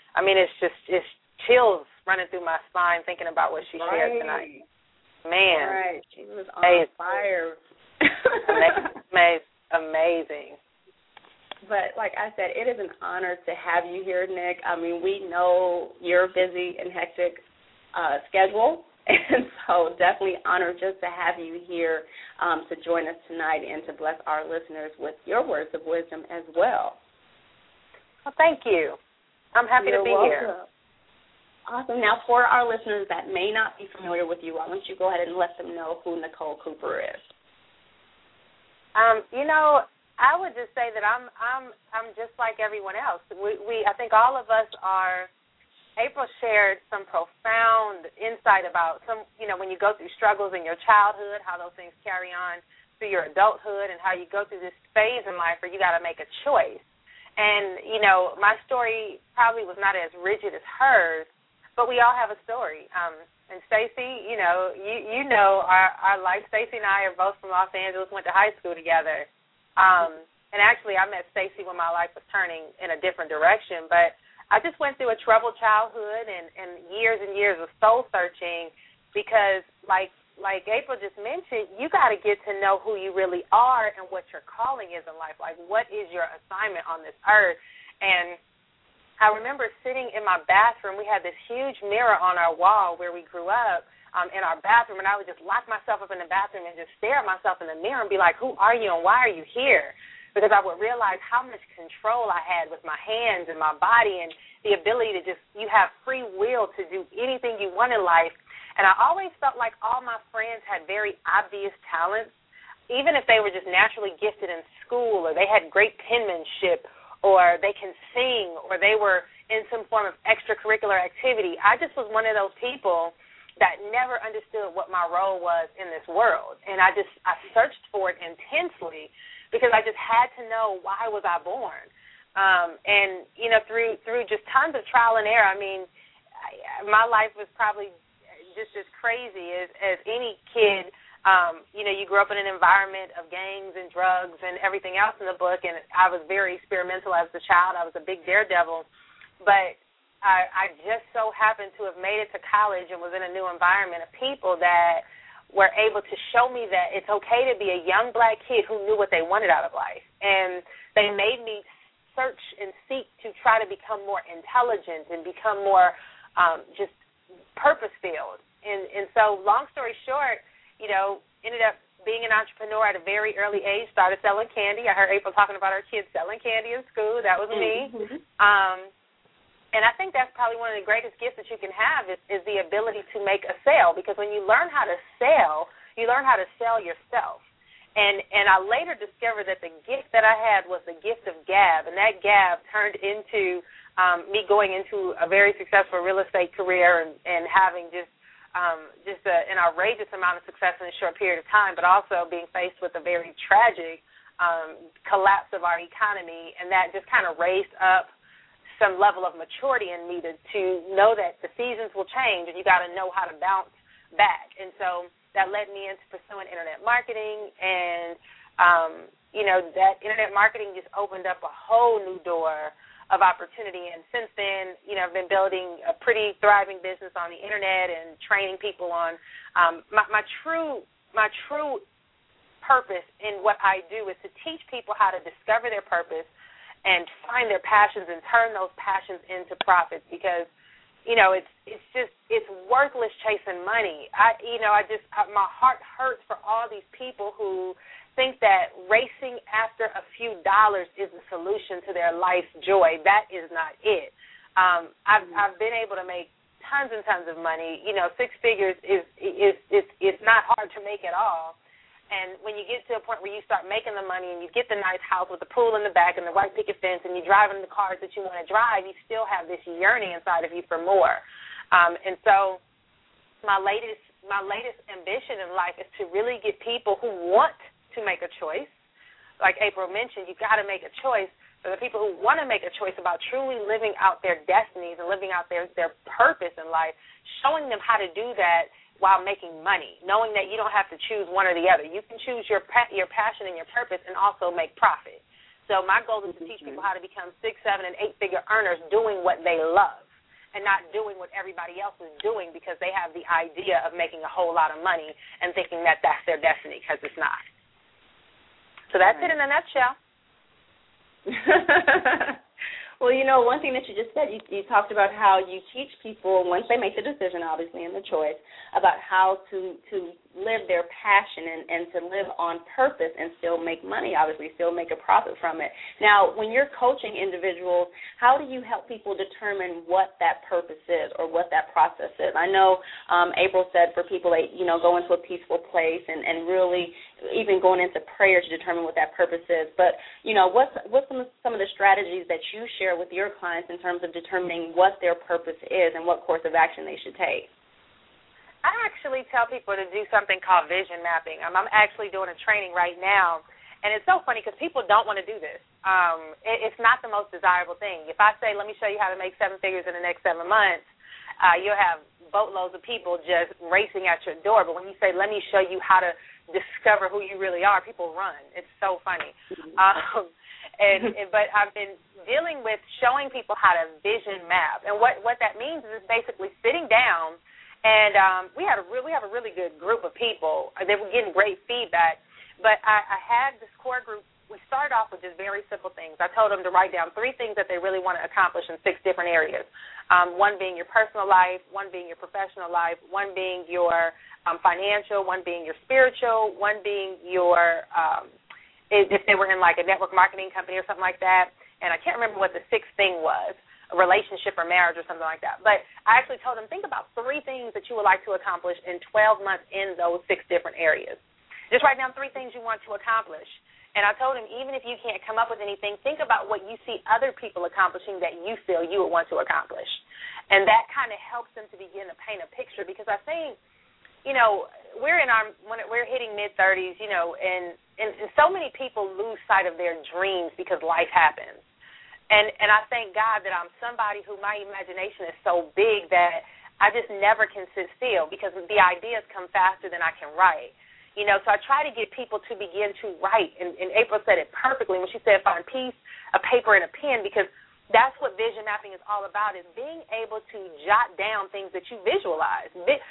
chills running through my spine thinking about what she shared tonight. Man. Right. She was on fire. Amazing. But like I said, it is an honor to have you here, Nick. I mean, we know your busy and hectic schedule. And so definitely honored just to have you here to join us tonight and to bless our listeners with your words of wisdom as well. Well, thank you. I'm happy to be here. Awesome. Now, for our listeners that may not be familiar with you, why don't you go ahead and let them know who Nicole Cooper is? I would just say that I'm just like everyone else. I think all of us are. April shared some profound insight about when you go through struggles in your childhood, how those things carry on through your adulthood, and how you go through this phase in life where you got to make a choice. And my story probably was not as rigid as hers, but we all have a story. And Stacey, you know our life. Stacey and I are both from Los Angeles, went to high school together. And actually, I met Stacey when my life was turning in a different direction. But I just went through a troubled childhood and years of soul searching because, like April just mentioned, you got to get to know who you really are and what your calling is in life. Like, what is your assignment on this earth? And I remember sitting in my bathroom. We had this huge mirror on our wall where we grew up in our bathroom, and I would just lock myself up in the bathroom and just stare at myself in the mirror and be like, who are you and why are you here? Because I would realize how much control I had with my hands and my body and the ability to you have free will to do anything you want in life. And I always felt like all my friends had very obvious talents, even if they were just naturally gifted in school or they had great penmanship or they can sing or they were in some form of extracurricular activity. I just was one of those people that never understood what my role was in this world. And I searched for it intensely because I just had to know why was I born. And, through just tons of trial and error, I mean, my life was probably just as crazy as any kid. You grew up in an environment of gangs and drugs and everything else in the book, and I was very experimental as a child. I was a big daredevil. But I just so happened to have made it to college and was in a new environment of people that were able to show me that it's okay to be a young black kid who knew what they wanted out of life. And they made me search and seek to try to become more intelligent and become more just purpose-filled. And so long story short, ended up being an entrepreneur at a very early age, started selling candy. I heard April talking about her kids selling candy in school. That was me. Mm-hmm. And I think that's probably one of the greatest gifts that you can have is the ability to make a sale, because when you learn how to sell, you learn how to sell yourself. And I later discovered that the gift that I had was the gift of gab, and that gab turned into me going into a very successful real estate career and having just an outrageous amount of success in a short period of time, but also being faced with a very tragic collapse of our economy, and that just kind of raised up some level of maturity in me to know that the seasons will change and you got to know how to bounce back. And so that led me into pursuing internet marketing, and, that internet marketing just opened up a whole new door of opportunity. And since then, I've been building a pretty thriving business on the internet and training people on my true purpose in what I do is to teach people how to discover their purpose and find their passions and turn those passions into profits, because, it's worthless chasing money. My heart hurts for all these people who think that racing after a few dollars is the solution to their life's joy. That is not it. I've been able to make tons and tons of money. Six figures it's not hard to make at all. And when you get to a point where you start making the money and you get the nice house with the pool in the back and the white picket fence and you're driving the cars that you want to drive, you still have this yearning inside of you for more. And so my latest ambition in life is to really get people who want to make a choice. Like April mentioned, you've got to make a choice. For the people who want to make a choice about truly living out their destinies and living out their purpose in life, showing them how to do that while making money, knowing that you don't have to choose one or the other. You can choose your passion and your purpose and also make profit. So my goal is to teach people how to become 6, 7, and 8-figure earners doing what they love and not doing what everybody else is doing because they have the idea of making a whole lot of money and thinking that that's their destiny, because it's not. So that's it in a nutshell. Well, one thing that you just said, you talked about how you teach people, once they make the decision, obviously, and the choice, about how to live their passion and to live on purpose and still make money, obviously, still make a profit from it. Now, when you're coaching individuals, how do you help people determine what that purpose is or what that process is? I know April said for people that, go into a peaceful place and really even going into prayer to determine what that purpose is. But, what's some of the strategies that you share with your clients in terms of determining what their purpose is and what course of action they should take? I actually tell people to do something called vision mapping. I'm actually doing a training right now, and it's so funny because people don't want to do this. It's not the most desirable thing. If I say, let me show you how to make 7 figures in the next 7 months, you'll have boatloads of people just racing at your door. But when you say, let me show you how to discover who you really are, people run. It's so funny. But I've been dealing with showing people how to vision map. And what that means is basically sitting down. And we have a really good group of people. They were getting great feedback. But I had this core group. We started off with just very simple things. I told them to write down 3 things that they really want to accomplish in 6 different areas. One being your personal life, one being your professional life, one being your financial, one being your spiritual, one being your if they were in like a network marketing company or something like that. And I can't remember what the 6th thing was. A relationship or marriage or something like that. But I actually told them, think about 3 things that you would like to accomplish in 12 months in those 6 different areas. Just write down 3 things you want to accomplish. And I told them, even if you can't come up with anything, think about what you see other people accomplishing that you feel you would want to accomplish. And that kind of helps them to begin to paint a picture, because I think, we're hitting mid-30s, and so many people lose sight of their dreams because life happens. And I thank God that I'm somebody who my imagination is so big that I just never can sit still, because the ideas come faster than I can write. So I try to get people to begin to write. And April said it perfectly when she said find a paper, and a pen, because that's what vision mapping is all about, is being able to jot down things that you visualize.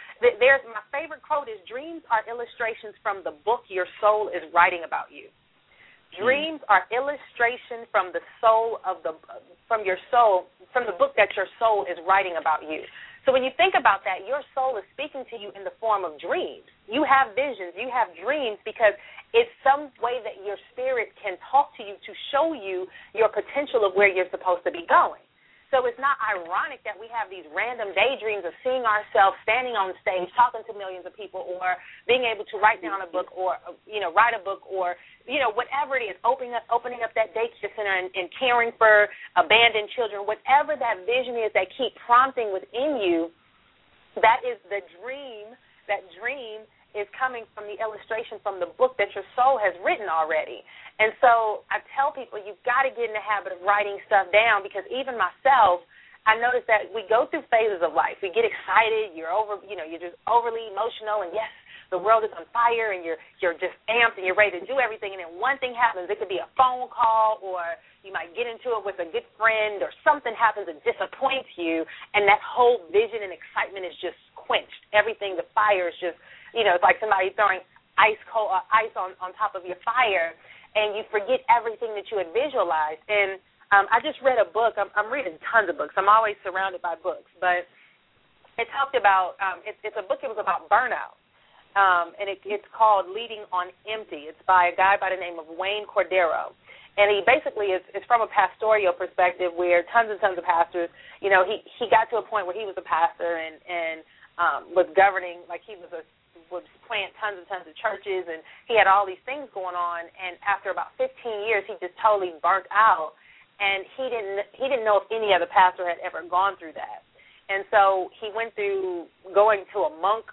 My favorite quote is, dreams are illustrations from the book your soul is writing about you. Dreams are illustration from the from the book that your soul is writing about you. So when you think about that, your soul is speaking to you in the form of dreams. You have visions, you have dreams, because it's some way that your spirit can talk to you to show you your potential of where you're supposed to be going. So it's not ironic that we have these random daydreams of seeing ourselves standing on stage talking to millions of people, or being able to write down a book, or write a book, or whatever it is, opening up that daycare center and caring for abandoned children, whatever that vision is that keep prompting within you, that is the dream. That dream is coming from the illustration from the book that your soul has written already. And so I tell people, you've got to get in the habit of writing stuff down, because even myself, I noticed that we go through phases of life. We get excited, you're just overly emotional, and yes, the world is on fire, and you're just amped, and you're ready to do everything, and then one thing happens. It could be a phone call, or you might get into it with a good friend, or something happens that disappoints you, and that whole vision and excitement is just quenched. Everything, the fire is just, it's like somebody throwing ice on top of your fire, and you forget everything that you had visualized. And I just read a book. I'm reading tons of books. I'm always surrounded by books. But it talked about, it's a book, it was about burnout. And it's called Leading on Empty. It's by a guy by the name of Wayne Cordero. And he basically is from a pastoral perspective, where tons and tons of pastors, he got to a point where he was a pastor and was governing, like he would plant tons and tons of churches, and he had all these things going on. And after about 15 years, he just totally burnt out, and he didn't know if any other pastor had ever gone through that. And so he went through going to a monk,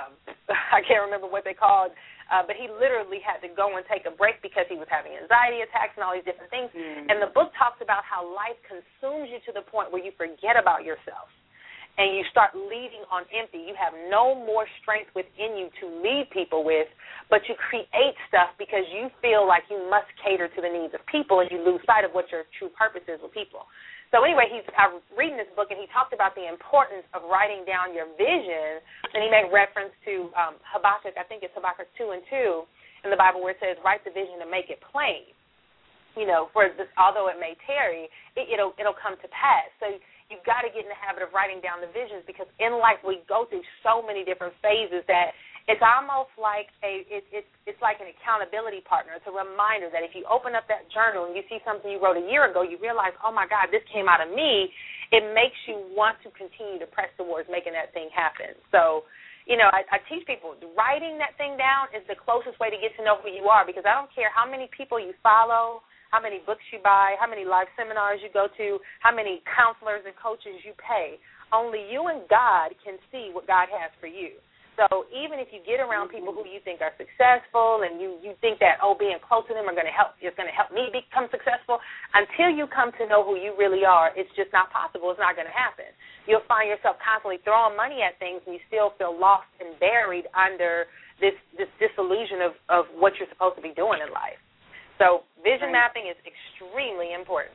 I can't remember what they called, but he literally had to go and take a break because he was having anxiety attacks and all these different things. And the book talks about how life consumes you to the point where you forget about yourself, and you start leading on empty. You have no more strength within you to lead people with, but you create stuff because you feel like you must cater to the needs of people, and you lose sight of what your true purpose is with people. So anyway, I'm reading this book, and he talked about the importance of writing down your vision, and he made reference to Habakkuk, I think it's Habakkuk 2:2 in the Bible, where it says, write the vision and make it plain. for this, although it may tarry, it'll come to pass. So you've got to get in the habit of writing down the visions, because in life we go through so many different phases that it's almost like it's like an accountability partner. It's a reminder that if you open up that journal and you see something you wrote a year ago, you realize, oh my God, this came out of me. It makes you want to continue to press towards making that thing happen. So, I teach people writing that thing down is the closest way to get to know who you are, because I don't care how many people you follow, how many books you buy, how many live seminars you go to, how many counselors and coaches you pay. Only you and God can see what God has for you. So even if you get around people who you think are successful and you think that, being close to them is going to help me become successful, until you come to know who you really are, it's just not possible. It's not going to happen. You'll find yourself constantly throwing money at things and you still feel lost and buried under this disillusion of what you're supposed to be doing in life. So vision mapping is extremely important.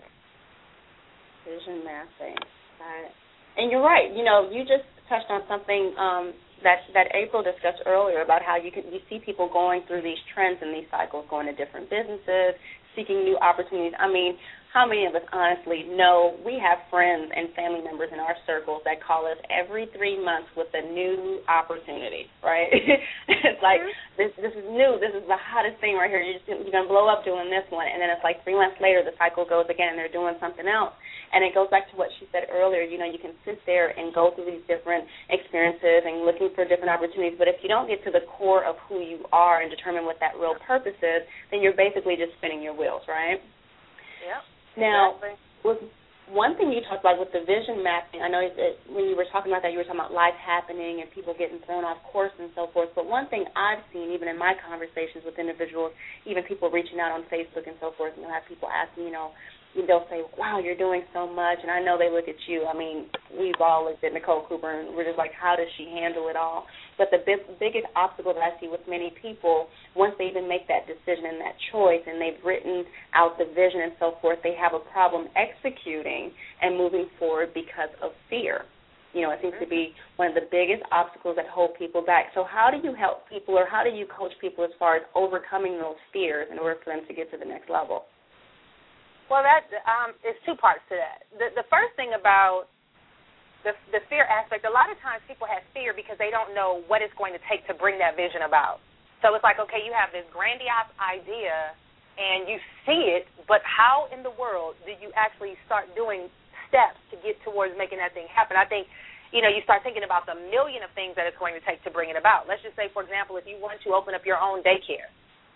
Vision mapping. And you're right. You just touched on something that April discussed earlier about how you see people going through these trends and these cycles, going to different businesses, seeking new opportunities. I mean, how many of us honestly know we have friends and family members in our circles that call us every 3 months with a new opportunity, right? It's like, this is new. This is the hottest thing right here. You're going to blow up doing this one. And then it's like 3 months later, the cycle goes again, and they're doing something else. And it goes back to what she said earlier. You can sit there and go through these different experiences and looking for different opportunities. But if you don't get to the core of who you are and determine what that real purpose is, then you're basically just spinning your wheels, right? Yep. Now, exactly. With one thing you talked about with the vision mapping, I know that when you were talking about that, you were talking about life happening and people getting thrown off course and so forth. But one thing I've seen, even in my conversations with individuals, even people reaching out on Facebook and so forth, and you'll have people ask me, they'll say, wow, you're doing so much. And I know they look at you. I mean, we've all looked at Nicole Cooper, and we're just like, how does she handle it all? But the biggest obstacle that I see with many people, once they even make that decision and that choice and they've written out the vision and so forth, they have a problem executing and moving forward because of fear. It seems to be one of the biggest obstacles that hold people back. So how do you help people, or how do you coach people as far as overcoming those fears in order for them to get to the next level? Well, that is two parts to that. The first thing about the fear aspect, a lot of times people have fear because they don't know what it's going to take to bring that vision about. So it's like, okay, you have this grandiose idea and you see it, but how in the world do you actually start doing steps to get towards making that thing happen? I think, you start thinking about the million of things that it's going to take to bring it about. Let's just say, for example, if you want to open up your own daycare,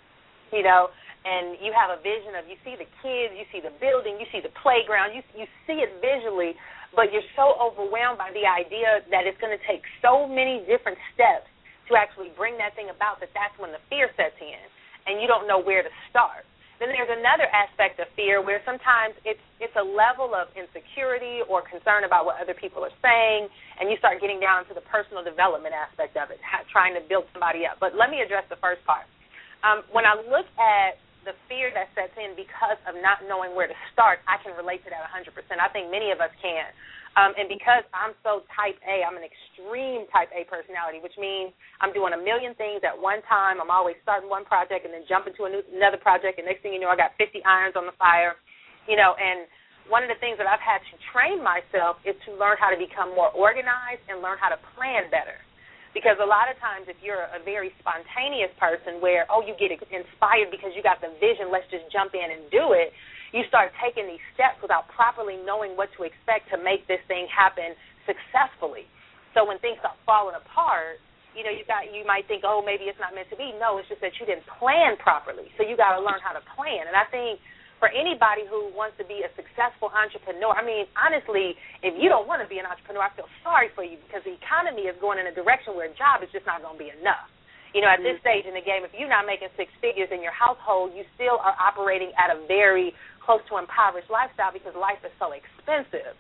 and you have a vision of, you see the kids, you see the building, you see the playground, you see it visually, but you're so overwhelmed by the idea that it's going to take so many different steps to actually bring that thing about that's when the fear sets in, and you don't know where to start. Then there's another aspect of fear where sometimes it's a level of insecurity or concern about what other people are saying, and you start getting down to the personal development aspect of it, trying to build somebody up. But let me address the first part. When I look at the fear that sets in because of not knowing where to start, I can relate to that 100%. I think many of us can. And because I'm so type A, I'm an extreme type A personality, which means I'm doing a million things at one time. I'm always starting one project and then jumping to another project, and next thing you know, I got 50 irons on the fire. And one of the things that I've had to train myself is to learn how to become more organized and learn how to plan better. Because a lot of times if you're a very spontaneous person where, you get inspired because you got the vision, let's just jump in and do it, you start taking these steps without properly knowing what to expect to make this thing happen successfully. So when things start falling apart, you might think, maybe it's not meant to be. No, it's just that you didn't plan properly. So you got to learn how to plan. And I think for anybody who wants to be a successful entrepreneur, I mean, honestly, if you don't want to be an entrepreneur, I feel sorry for you, because the economy is going in a direction where a job is just not going to be enough. At this stage in the game, if you're not making six figures in your household, you still are operating at a very close to impoverished lifestyle because life is so expensive.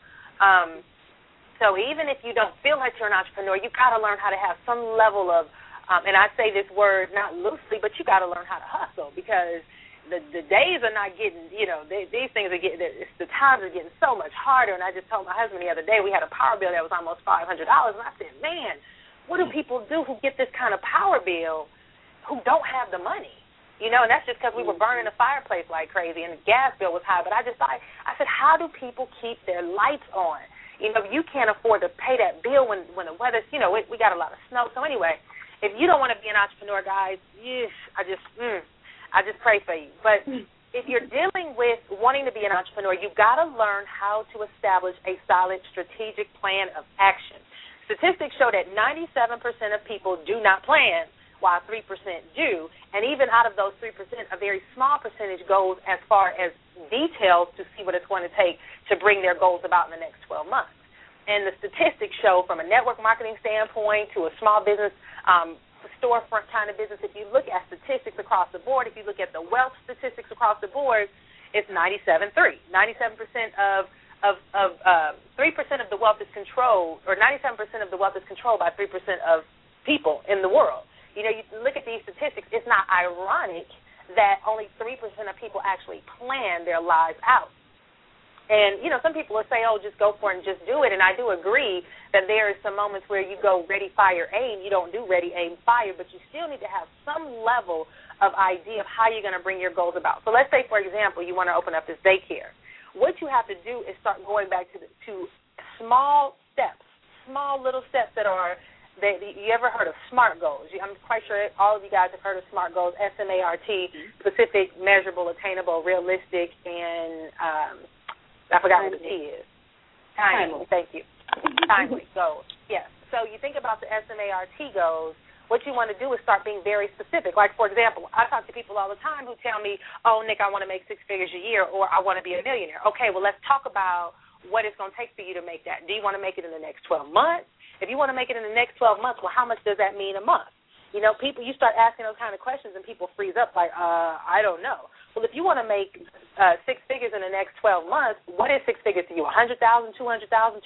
So even if you don't feel like you're an entrepreneur, you've got to learn how to have some level of, and I say this word not loosely, but you got to learn how to hustle, because the days are not getting, these things are getting, the times are getting so much harder. And I just told my husband the other day, we had a power bill that was almost $500, and I said, man, what do people do who get this kind of power bill who don't have the money? and that's just because we were burning the fireplace like crazy and the gas bill was high. But I just thought, I said, how do people keep their lights on? You can't afford to pay that bill when the weather's, we got a lot of snow. So anyway, if you don't want to be an entrepreneur, guys, I just pray for you. But if you're dealing with wanting to be an entrepreneur, you've got to learn how to establish a solid strategic plan of action. Statistics show that 97% of people do not plan, while 3% do. And even out of those 3%, a very small percentage goes as far as details to see what it's going to take to bring their goals about in the next 12 months. And the statistics show from a network marketing standpoint to a small business storefront kind of business, if you look at statistics across the board, if you look at the wealth statistics across the board, it's 97-3. 97% of 3% of the wealth is controlled, or 97% of the wealth is controlled by 3% of people in the world. You look at these statistics, it's not ironic that only 3% of people actually plan their lives out. And, some people will say, just go for it and just do it. And I do agree that there is some moments where you go ready, fire, aim. You don't do ready, aim, fire, but you still need to have some level of idea of how you're going to bring your goals about. So let's say, for example, you want to open up this daycare. What you have to do is start going back to small steps, small little steps that are, you ever heard of SMART goals? I'm quite sure all of you guys have heard of SMART goals, SMART, specific, measurable, attainable, realistic, and I forgot what the T is. Timely. Thank you. Timely goals. Yes. So you think about the SMART goals. What you want to do is start being very specific. Like, for example, I talk to people all the time who tell me, Nick, I want to make 6 figures a year, or I want to be a millionaire. Okay, well, let's talk about what it's going to take for you to make that. Do you want to make it in the next 12 months? If you want to make it in the next 12 months, well, how much does that mean a month? People, you start asking those kind of questions and people freeze up like, I don't know. Well, if you want to make 6 figures in the next 12 months, what is 6 figures to you? 100,000, 200,000, 250,000?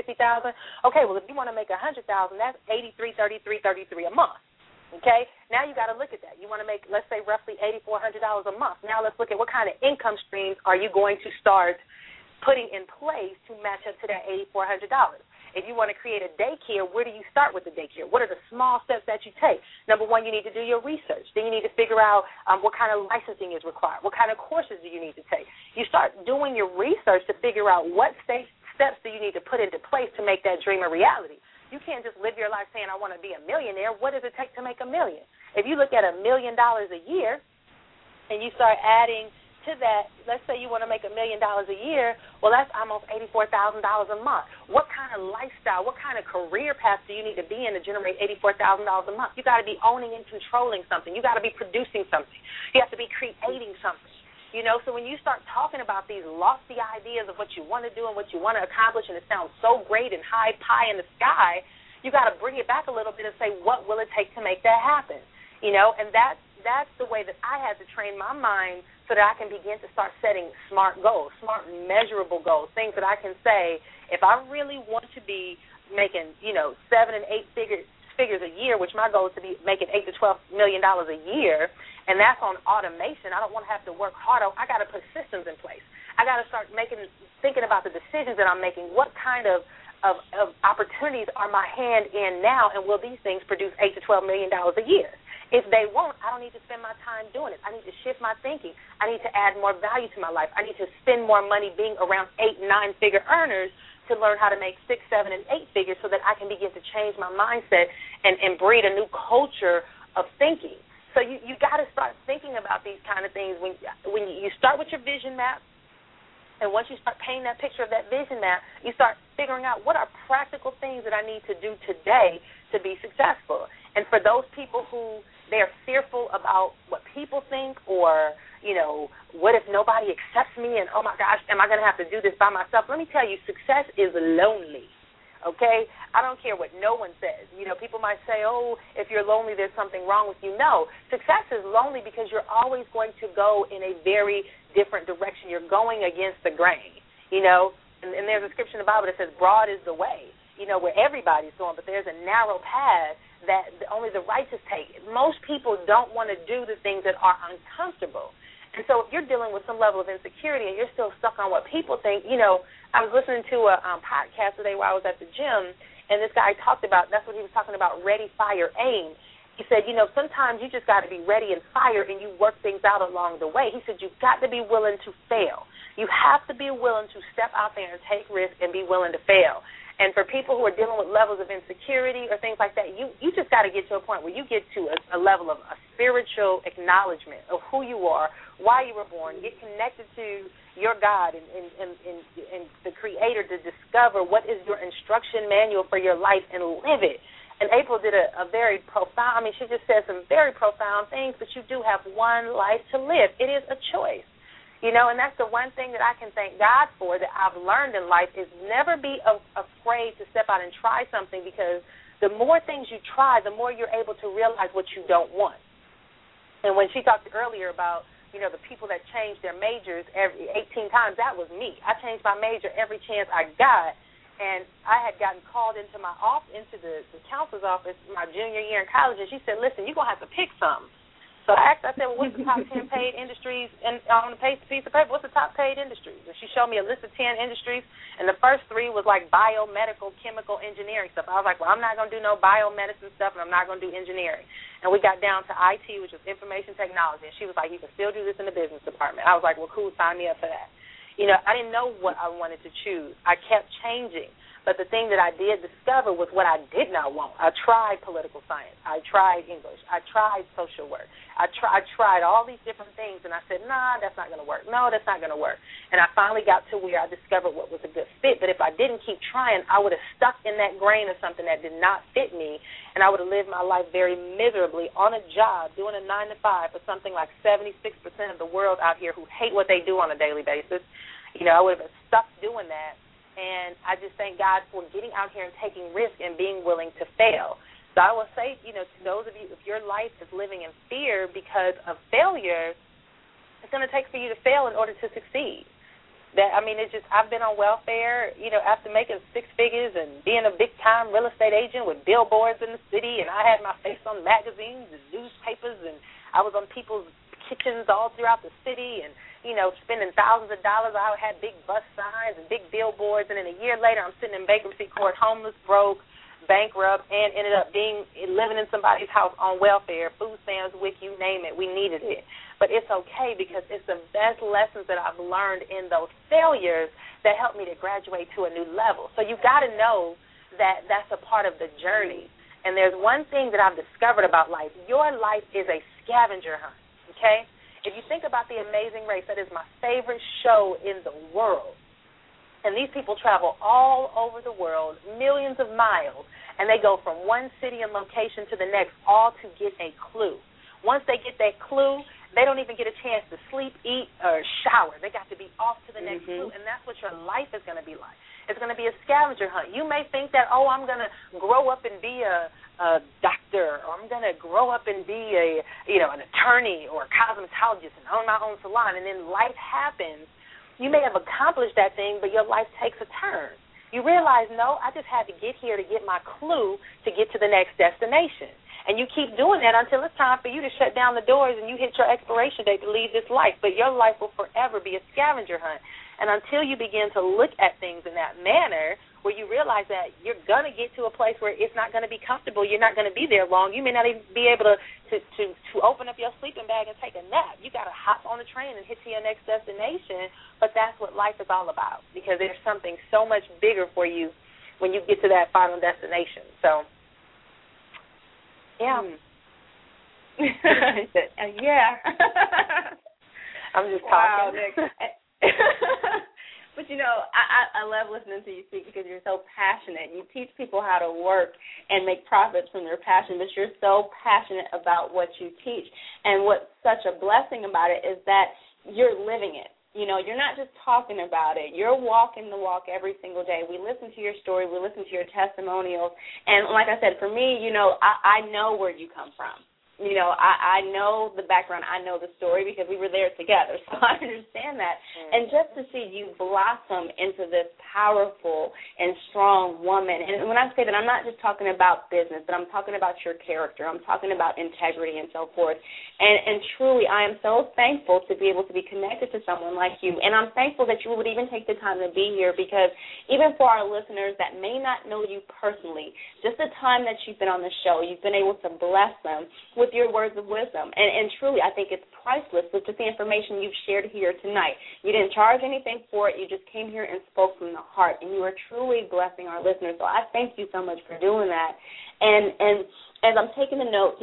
Okay, well, if you want to make 100,000, that's 83, 33, 33 a month. Okay? Now you got to look at that. You want to make, let's say, roughly $8,400 a month. Now let's look at what kind of income streams are you going to start putting in place to match up to that $8,400. If you want to create a daycare, where do you start with the daycare? What are the small steps that you take? Number one, you need to do your research. Then you need to figure out what kind of licensing is required. What kind of courses do you need to take? You start doing your research to figure out what steps do you need to put into place to make that dream a reality. You can't just live your life saying, I want to be a millionaire. What does it take to make $1 million? If you look at $1 million a year and you start adding to that, let's say you want to make $1 million a year, well, that's almost $84,000 a month. What kind of lifestyle, what kind of career path do you need to be in to generate $84,000 a month? You got to be owning and controlling something. You got to be producing something. You have to be creating something. So when you start talking about these lofty ideas of what you want to do and what you want to accomplish, and it sounds so great and high pie in the sky, you got to bring it back a little bit and say, what will it take to make that happen? And that's the way that I had to train my mind so that I can begin to start setting smart goals, smart measurable goals, things that I can say, if I really want to be making, 7 and 8 figures a year, which my goal is to be making $8 to $12 million a year, and that's on automation. I don't want to have to work harder. I got to put systems in place. I got to start thinking about the decisions that I'm making. What kind of opportunities are my hand in now, and will these things produce $8 to $12 million a year? If they won't, I don't need to spend my time doing it. I need to shift my thinking. I need to add more value to my life. I need to spend more money being around 8 and 9 figure earners to learn how to make 6, 7, and 8 figures so that I can begin to change my mindset and breed a new culture of thinking. So you got to start thinking about these kind of things when you start with your vision map. And once you start painting that picture of that vision map, you start figuring out what are practical things that I need to do today to be successful. And for those people who they're fearful about what people think, or, what if nobody accepts me, and, oh, my gosh, am I going to have to do this by myself? Let me tell you, success is lonely, okay? I don't care what no one says. People might say, if you're lonely, there's something wrong with you. No, success is lonely because you're always going to go in a very different direction. You're going against the grain, and there's a scripture in the Bible that says broad is the way, where everybody's going, but there's a narrow path that only the righteous take. Most people don't want to do the things that are uncomfortable. And so if you're dealing with some level of insecurity and you're still stuck on what people think, I was listening to a podcast today while I was at the gym, and this guy talked about, that's what he was talking about, ready, fire, aim. He said, sometimes you just got to be ready and fire and you work things out along the way. He said, you've got to be willing to fail. You have to be willing to step out there and take risks and be willing to fail. And for people who are dealing with levels of insecurity or things like that, you just got to get to a point where you get to a level of a spiritual acknowledgement of who you are, why you were born, get connected to your God and the Creator to discover what is your instruction manual for your life and live it. And April did a very profound, she just said some very profound things, but you do have one life to live. It is a choice. And that's the one thing that I can thank God for that I've learned in life is never be afraid to step out and try something, because the more things you try, the more you're able to realize what you don't want. And when she talked earlier about, the people that changed their majors every 18 times, that was me. I changed my major every chance I got, and I had gotten called into the counselor's office my junior year in college, and she said, listen, you're going to have to pick something. So I said, well, what's the top 10 paid industries? And on the piece of paper, what's the top paid industries? And she showed me a list of 10 industries, and the first 3 was like biomedical, chemical, engineering stuff. I was like, well, I'm not going to do no biomedicine stuff, and I'm not going to do engineering. And we got down to IT, which was information technology, and she was like, you can still do this in the business department. I was like, well, cool, sign me up for that. I didn't know what I wanted to choose. I kept changing. But the thing that I did discover was what I did not want. I tried political science. I tried English. I tried social work. I tried all these different things, and I said, nah, that's not going to work. No, that's not going to work. And I finally got to where I discovered what was a good fit. But if I didn't keep trying, I would have stuck in that grain of something that did not fit me, and I would have lived my life very miserably on a job, doing a 9-to-5 for something like 76% of the world out here who hate what they do on a daily basis. I would have been stuck doing that. And I just thank God for getting out here and taking risks and being willing to fail. So I will say, to those of you, if your life is living in fear because of failure, it's going to take for you to fail in order to succeed. I've been on welfare, after making 6 figures and being a big-time real estate agent with billboards in the city, and I had my face on magazines and newspapers, and I was on people's kitchens all throughout the city, and spending thousands of dollars. I had big bus signs and big billboards, and then a year later I'm sitting in bankruptcy court, homeless, broke, bankrupt, and ended up living in somebody's house on welfare, food stamps, WIC, you name it. We needed it. But it's okay, because it's the best lessons that I've learned in those failures that helped me to graduate to a new level. So you got to know that that's a part of the journey. And there's one thing that I've discovered about life. Your life is a scavenger hunt, okay? If you think about The Amazing Race, that is my favorite show in the world. And these people travel all over the world, millions of miles, and they go from one city and location to the next, all to get a clue. Once they get that clue, they don't even get a chance to sleep, eat, or shower. They got to be off to the next clue, and that's what your life is going to be like. It's going to be a scavenger hunt. You may think that, I'm going to grow up and be a doctor, or I'm going to grow up and be an attorney or a cosmetologist and own my own salon, and then life happens. You may have accomplished that thing, but your life takes a turn. You realize, no, I just had to get here to get my clue to get to the next destination. And you keep doing that until it's time for you to shut down the doors and you hit your expiration date to leave this life. But your life will forever be a scavenger hunt. And until you begin to look at things in that manner, where you realize that you're going to get to a place where it's not going to be comfortable, you're not going to be there long, you may not even be able to open up your sleeping bag and take a nap. You got to hop on the train and hit to your next destination, but that's what life is all about, because there's something so much bigger for you when you get to that final destination. So, yeah. Yeah. I'm just talking. But, I love listening to you speak because you're so passionate. You teach people how to work and make profits from their passion, but you're so passionate about what you teach. And what's such a blessing about it is that you're living it. You're not just talking about it. You're walking the walk every single day. We listen to your story. We listen to your testimonials. And like I said, for me, I know where you come from. I know the background, I know the story because we were there together, so I understand that. And just to see you blossom into this powerful and strong woman, and when I say that, I'm not just talking about business, but I'm talking about your character. I'm talking about integrity and so forth. And truly, I am so thankful to be able to be connected to someone like you, and I'm thankful that you would even take the time to be here because even for our listeners that may not know you personally, just the time that you've been on the show, you've been able to bless them with your words of wisdom. And truly, I think it's priceless with just the information you've shared here tonight. You didn't charge anything for it. You just came here and spoke from the heart, and you are truly blessing our listeners. So I thank you so much for doing that. And as I'm taking the notes,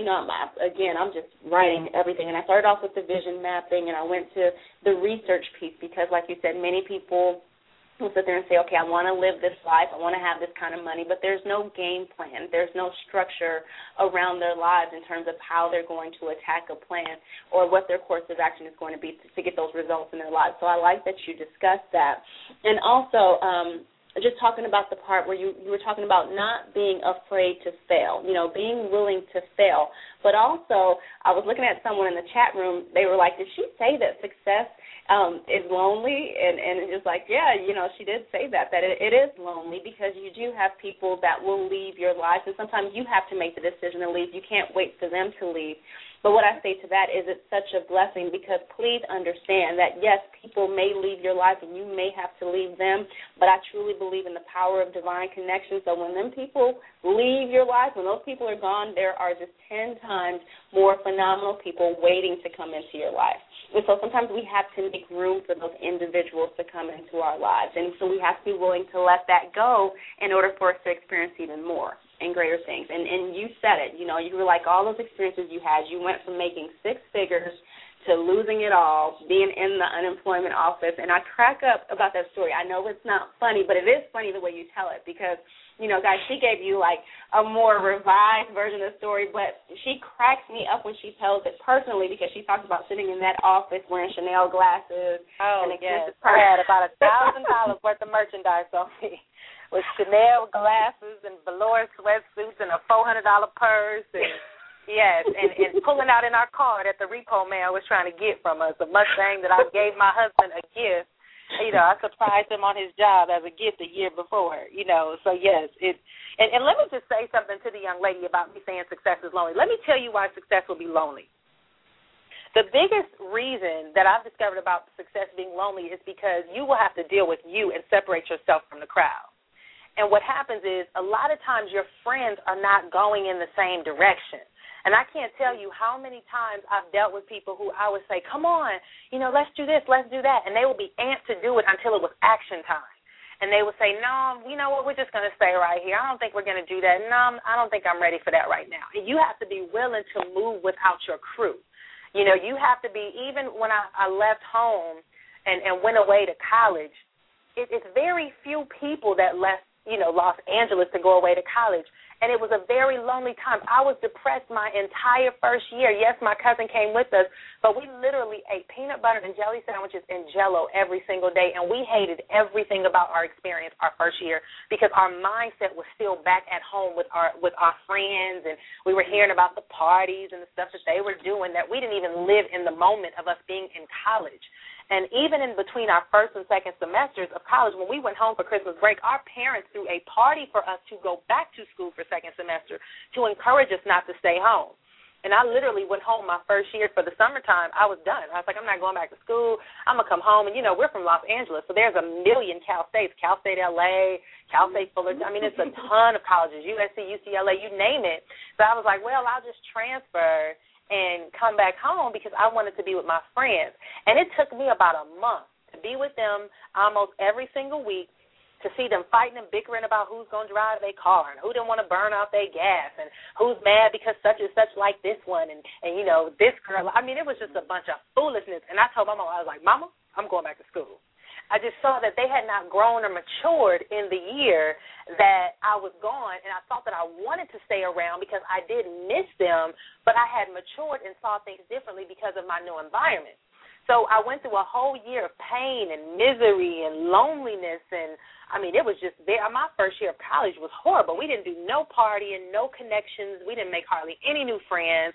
I'm just writing everything. And I started off with the vision mapping, and I went to the research piece because, like you said, many people will sit there and say, okay, I want to live this life, I want to have this kind of money, but there's no game plan. There's no structure around their lives in terms of how they're going to attack a plan or what their course of action is going to be to get those results in their lives. So I like that you discussed that. And also, just talking about the part where you were talking about not being afraid to fail, being willing to fail. But also, I was looking at someone in the chat room. They were like, did she say that success is lonely? And it's just like, yeah, she did say that it is lonely because you do have people that will leave your life, and sometimes you have to make the decision to leave. You can't wait for them to leave. But what I say to that is it's such a blessing because please understand that, yes, people may leave your life and you may have to leave them, but I truly believe in the power of divine connection. So when them people leave your life, when those people are gone, there are just 10 times more phenomenal people waiting to come into your life. And so sometimes we have to make room for those individuals to come into our lives. And so we have to be willing to let that go in order for us to experience even more and greater things. And you said it, you were like all those experiences you had. You went from making 6 figures to losing it all, being in the unemployment office. And I crack up about that story. I know it's not funny, but it is funny the way you tell it because, guys, she gave you like a more revised version of the story, but she cracks me up when she tells it personally because she talks about sitting in that office wearing Chanel glasses. Oh, yes. I had about $1,000 worth of merchandise on me with Chanel glasses and velour sweatsuits and a $400 purse and yes, and pulling out in our car that the repo man was trying to get from us, a Mustang that I gave my husband a gift. I surprised him on his job as a gift a year before, So, yes, and let me just say something to the young lady about me saying success is lonely. Let me tell you why success will be lonely. The biggest reason that I've discovered about success being lonely is because you will have to deal with you and separate yourself from the crowd. And what happens is a lot of times your friends are not going in the same direction. And I can't tell you how many times I've dealt with people who I would say, come on, let's do this, let's do that. And they will be amped to do it until it was action time. And they would say, no, you know what, we're just going to stay right here. I don't think we're going to do that. No, I don't think I'm ready for that right now. And you have to be willing to move without your crew. You have to be, even when I left home and went away to college, it's very few people that left Los Angeles to go away to college. And it was a very lonely time. I was depressed my entire first year. Yes, my cousin came with us, but we literally ate peanut butter and jelly sandwiches and Jell-O every single day, and we hated everything about our experience our first year because our mindset was still back at home with our friends, and we were hearing about the parties and the stuff that they were doing that we didn't even live in the moment of us being in college. And even in between our first and second semesters of college, when we went home for Christmas break, our parents threw a party for us to go back to school for second semester to encourage us not to stay home. And I literally went home my first year for the summertime. I was done. I was like, I'm not going back to school. I'm going to come home. And, we're from Los Angeles, so there's a million Cal States, Cal State LA, Cal State Fullerton. I mean, it's a ton of colleges, USC, UCLA, you name it. So I was like, well, I'll just transfer and come back home because I wanted to be with my friends. And it took me about a month to be with them almost every single week, to see them fighting and bickering about who's going to drive their car and who didn't want to burn out their gas and who's mad because such and such like this one and this girl. I mean, it was just a bunch of foolishness. And I told my mom, I was like, Mama, I'm going back to school. I just saw that they had not grown or matured in the year that I was gone, and I thought that I wanted to stay around because I did miss them, but I had matured and saw things differently because of my new environment. So I went through a whole year of pain and misery and loneliness, and, I mean, it was just there. My first year of college was horrible. We didn't do no partying, no connections. We didn't make hardly any new friends.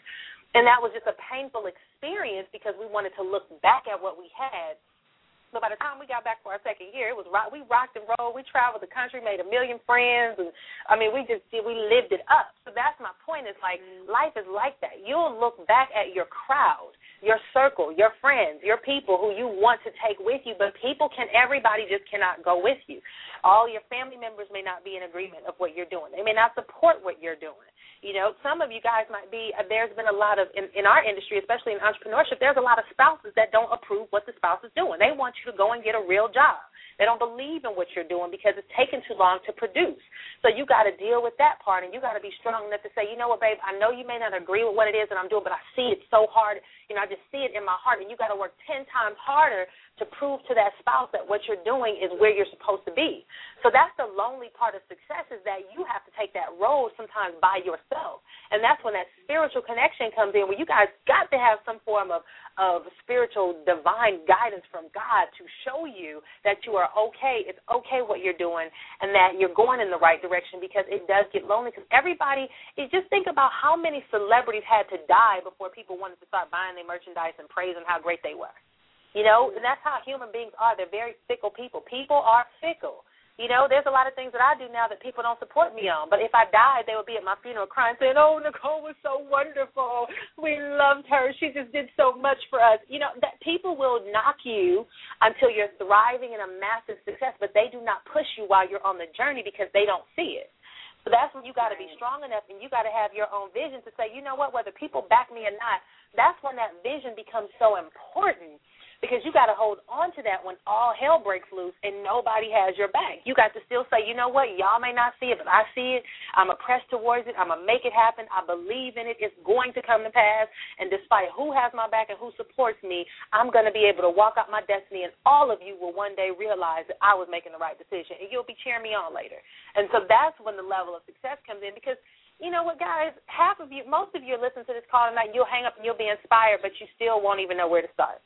And that was just a painful experience because we wanted to look back at what we had. But by the time we got back for our second year, we rocked and rolled. We traveled the country, made 1 million friends, and we lived it up. So that's my point. Is like life is like that. You'll look back at your crowd, your circle, your friends, your people who you want to take with you, but everybody just cannot go with you. All your family members may not be in agreement of what you're doing. They may not support what you're doing. You know, some of you guys might be, there's been a lot of, in our industry, especially in entrepreneurship, there's a lot of spouses that don't approve what the spouse is doing. They want you to go and get a real job. They don't believe in what you're doing because it's taken too long to produce. So you got to deal with that part, and you got to be strong enough to say, you know what, babe, I know you may not agree with what it is that I'm doing, but I see it so hard. You know, I just see it in my heart, and you got to work 10 times harder to prove to that spouse that what you're doing is where you're supposed to be. So that's the lonely part of success, is that you have to take that road sometimes by yourself. And that's when that spiritual connection comes in, where you guys got to have some form of spiritual divine guidance from God to show you that you are okay, it's okay what you're doing, and that you're going in the right direction, because it does get lonely. Because everybody, just think about how many celebrities had to die before people wanted to start buying their merchandise and praising how great they were. You know, and that's how human beings are. They're very fickle people. People are fickle. You know, there's a lot of things that I do now that people don't support me on. But if I died, they would be at my funeral crying, saying, oh, Nicole was so wonderful. We loved her. She just did so much for us. You know, that people will knock you until you're thriving in a massive success, but they do not push you while you're on the journey because they don't see it. So that's when you got to be strong enough, and you got to have your own vision to say, you know what, whether people back me or not, that's when that vision becomes so important. Because you got to hold on to that when all hell breaks loose and nobody has your back. You got to still say, you know what, y'all may not see it, but I see it. I'm going to press towards it. I'm going to make it happen. I believe in it. It's going to come to pass. And despite who has my back and who supports me, I'm going to be able to walk out my destiny, and all of you will one day realize that I was making the right decision, and you'll be cheering me on later. And so that's when the level of success comes in, because you know what, guys, most of you listen to this call tonight, you'll hang up and you'll be inspired, but you still won't even know where to start.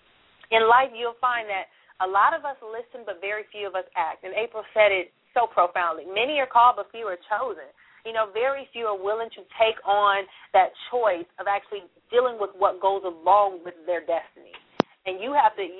In life, you'll find that a lot of us listen, but very few of us act. And April said it so profoundly. Many are called, but few are chosen. You know, very few are willing to take on that choice of actually dealing with what goes along with their destiny. And you have to,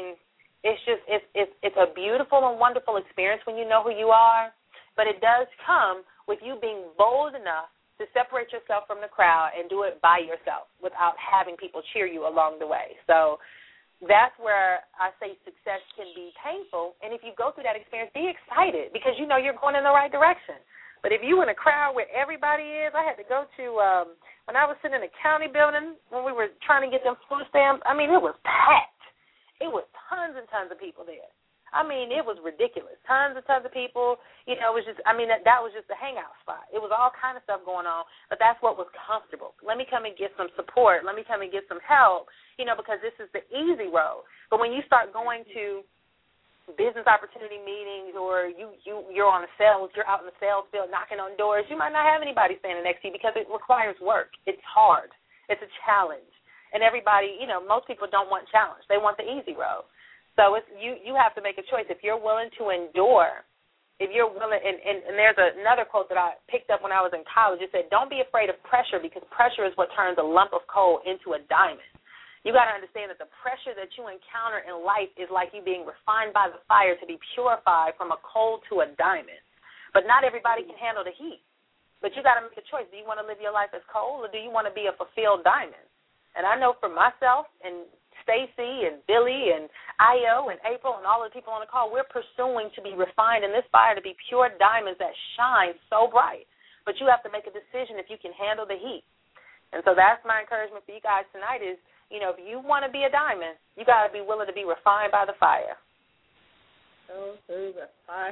it's a beautiful and wonderful experience when you know who you are, but it does come with you being bold enough to separate yourself from the crowd and do it by yourself without having people cheer you along the way. So that's where I say success can be painful. And if you go through that experience, be excited, because you know you're going in the right direction. But if you in a crowd where everybody is, I had to go to, when I was sitting in the county building when we were trying to get them food stamps, I mean, it was packed. It was tons and tons of people there. I mean, it was ridiculous. Tons and tons of people. You know, it was just, that was just a hangout spot. It was all kind of stuff going on, but that's what was comfortable. Let me come and get some support. Let me come and get some help, you know, because this is the easy road. But when you start going to business opportunity meetings, or you're on a sales, you're out in the sales field knocking on doors, you might not have anybody standing next to you because it requires work. It's hard. It's a challenge. And everybody, you know, most people don't want challenge. They want the easy road. So it's, you have to make a choice. If you're willing to endure, if you're willing, and there's another quote that I picked up when I was in college. It said, don't be afraid of pressure, because pressure is what turns a lump of coal into a diamond. You got to understand that the pressure that you encounter in life is like you being refined by the fire to be purified from a coal to a diamond. But not everybody can handle the heat. But you got to make a choice. Do you want to live your life as coal, or do you want to be a fulfilled diamond? And I know for myself and Stacy and Billy and Io and April and all the people on the call, we're pursuing to be refined in this fire to be pure diamonds that shine so bright. But you have to make a decision if you can handle the heat. And so that's my encouragement for you guys tonight is, you know, if you want to be a diamond, you got to be willing to be refined by the fire. Go through the fire.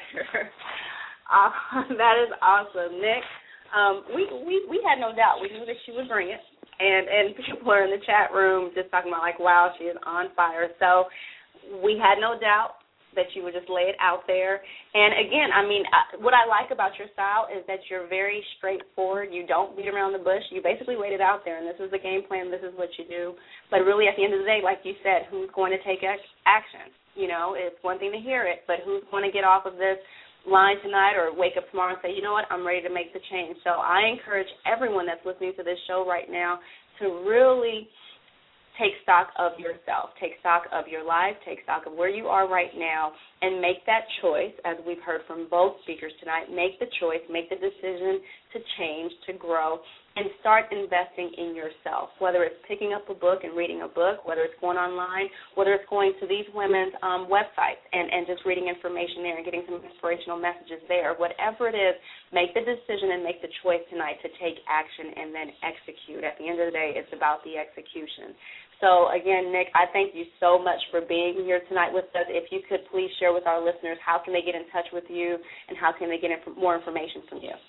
That is awesome. Nick, we had no doubt. We knew that she would bring it. And people are in the chat room just talking about, like, wow, she is on fire. So we had no doubt that you would just lay it out there. And, again, what I like about your style is that you're very straightforward. You don't beat around the bush. You basically laid it out there, and this is the game plan. This is what you do. But really, at the end of the day, like you said, who's going to take action? You know, it's one thing to hear it, but who's going to get off of this line tonight or wake up tomorrow and say, you know what, I'm ready to make the change. So I encourage everyone that's listening to this show right now to really take stock of yourself, take stock of your life, take stock of where you are right now, and make that choice, as we've heard from both speakers tonight, make the choice, make the decision to change, to grow, and start investing in yourself, whether it's picking up a book and reading a book, whether it's going online, whether it's going to these women's websites and just reading information there and getting some inspirational messages there. Whatever it is, make the decision and make the choice tonight to take action and then execute. At the end of the day, it's about the execution. So, again, Nick, I thank you so much for being here tonight with us. If you could please share with our listeners how can they get in touch with you and how can they get more information from you.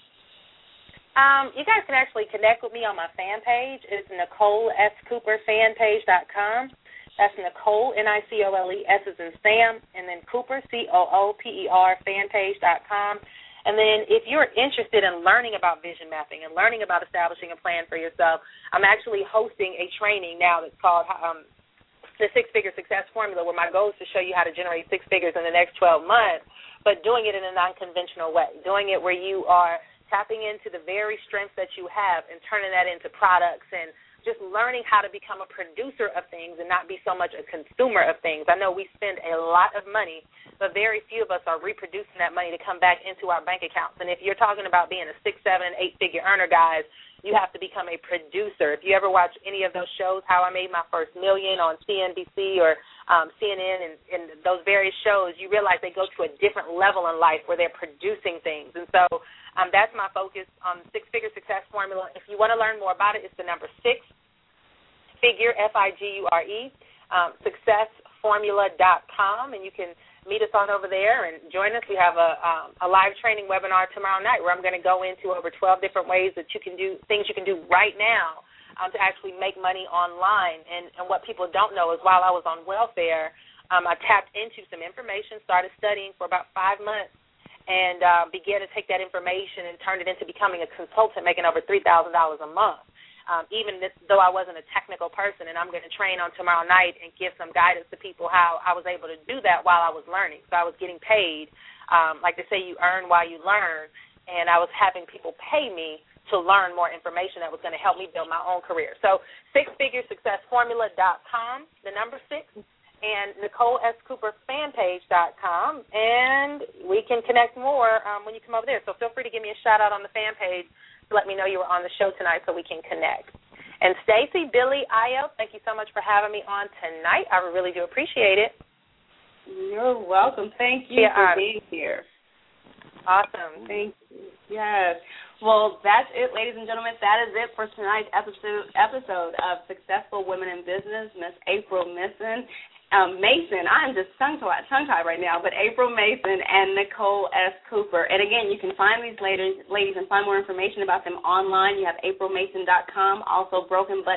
You guys can actually connect with me on my fan page. It's NicoleSCooperFanpage.com. That's Nicole, Nicole, S as in Sam, and then Cooper, Cooper, fanpage.com. And then if you're interested in learning about vision mapping and learning about establishing a plan for yourself, I'm actually hosting a training now that's called the Six-Figure Success Formula, where my goal is to show you how to generate six figures in the next 12 months, but doing it in a non-conventional way, doing it where you are tapping into the very strengths that you have and turning that into products and just learning how to become a producer of things and not be so much a consumer of things. I know we spend a lot of money, but very few of us are reproducing that money to come back into our bank accounts. And if you're talking about being a 6, 7, 8-figure earner, guys, you have to become a producer. If you ever watch any of those shows, How I Made My First Million on CNBC or CNN and those various shows, you realize they go to a different level in life where they're producing things. And so that's my focus on the Six-Figure Success Formula. If you want to learn more about it, it's the number 6, figure, Figure, successformula.com, and you can meet us on over there and join us. We have a live training webinar tomorrow night where I'm going to go into over 12 different ways that you can do, things you can do right now to actually make money online. And what people don't know is while I was on welfare, I tapped into some information, started studying for about 5 months, and began to take that information and turn it into becoming a consultant, making over $3,000 a month. Even though I wasn't a technical person, and I'm going to train on tomorrow night and give some guidance to people how I was able to do that while I was learning. So I was getting paid, like they say, you earn while you learn, and I was having people pay me to learn more information that was going to help me build my own career. So sixfiguresuccessformula.com, the number 6, and NicoleSCooperFanpage.com, and we can connect more when you come over there. So feel free to give me a shout-out on the fan page to let me know you were on the show tonight so we can connect. And Stacy, Billy, Io, thank you so much for having me on tonight. I really do appreciate it. You're welcome. Thank you for being here. Awesome. Thank you. Yes. Well, that's it, ladies and gentlemen. That is it for tonight's episode of Successful Women in Business. Miss April Mason, I'm just tongue-tied right now, but April Mason and Nicole S. Cooper. And, again, you can find these ladies and find more information about them online. You have aprilmason.com, also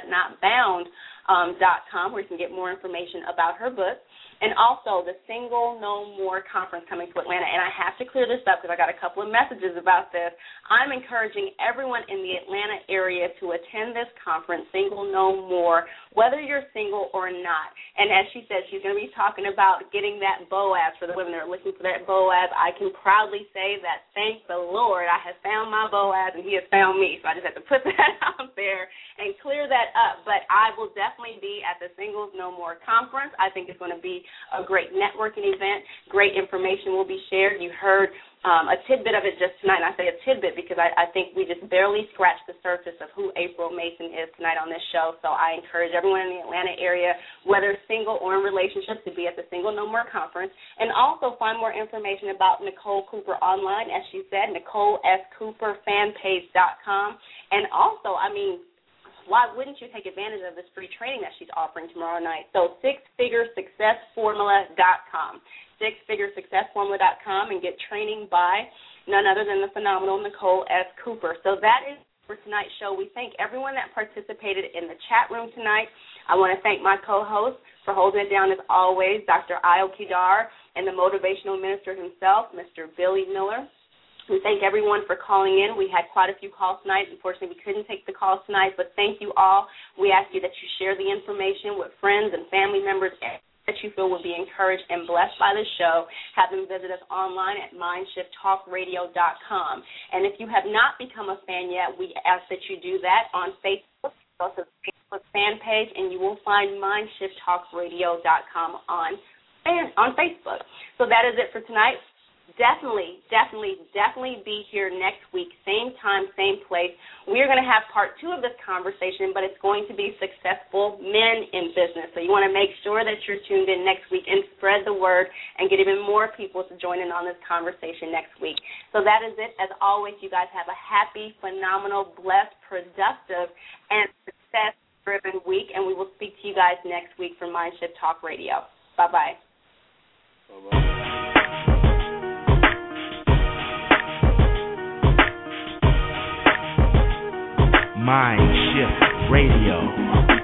brokenbutnotbound.com, where you can get more information about her book. And also the Single No More Conference coming to Atlanta. And I have to clear this up because I got a couple of messages about this. I'm encouraging everyone in the Atlanta area to attend this conference, Single No More, whether you're single or not. And as she said, she's going to be talking about getting that Boaz for the women that are looking for that Boaz. I can proudly say that, thank the Lord, I have found my Boaz and he has found me. So I just have to put that out there and clear that up. But I will definitely be at the Singles No More Conference. I think it's going to be a great networking event. Great information will be shared. You heard a tidbit of it just tonight. And I say a tidbit because I think we just barely scratched the surface of who April Mason is tonight on this show. So I encourage everyone in the Atlanta area, whether single or in relationships, to be at the Single No More Conference. And also find more information about Nicole Cooper online, as she said, NicoleSCooperFanpage.com. And also, why wouldn't you take advantage of this free training that she's offering tomorrow night? So sixfiguresuccessformula.com, sixfiguresuccessformula.com, and get training by none other than the phenomenal Nicole S. Cooper. So that is for tonight's show. We thank everyone that participated in the chat room tonight. I want to thank my co-host for holding it down as always, Dr. Io Kidar, and the motivational minister himself, Mr. Billy Miller. We thank everyone for calling in. We had quite a few calls tonight. Unfortunately, we couldn't take the calls tonight, but thank you all. We ask you that you share the information with friends and family members that you feel will be encouraged and blessed by the show, have them visit us online at mindshifttalkradio.com. And if you have not become a fan yet, we ask that you do that on Facebook. Also, Facebook fan page, and you will find mindshifttalkradio.com on Facebook. So that is it for tonight. Definitely be here next week, same time, same place. We are going to have part 2 of this conversation, but it's going to be successful men in business. So you want to make sure that you're tuned in next week and spread the word and get even more people to join in on this conversation next week. So that is it. As always, you guys have a happy, phenomenal, blessed, productive, and success-driven week, and we will speak to you guys next week from Mindshift Talk Radio. Bye-bye. Bye-bye. Mind Shift Radio.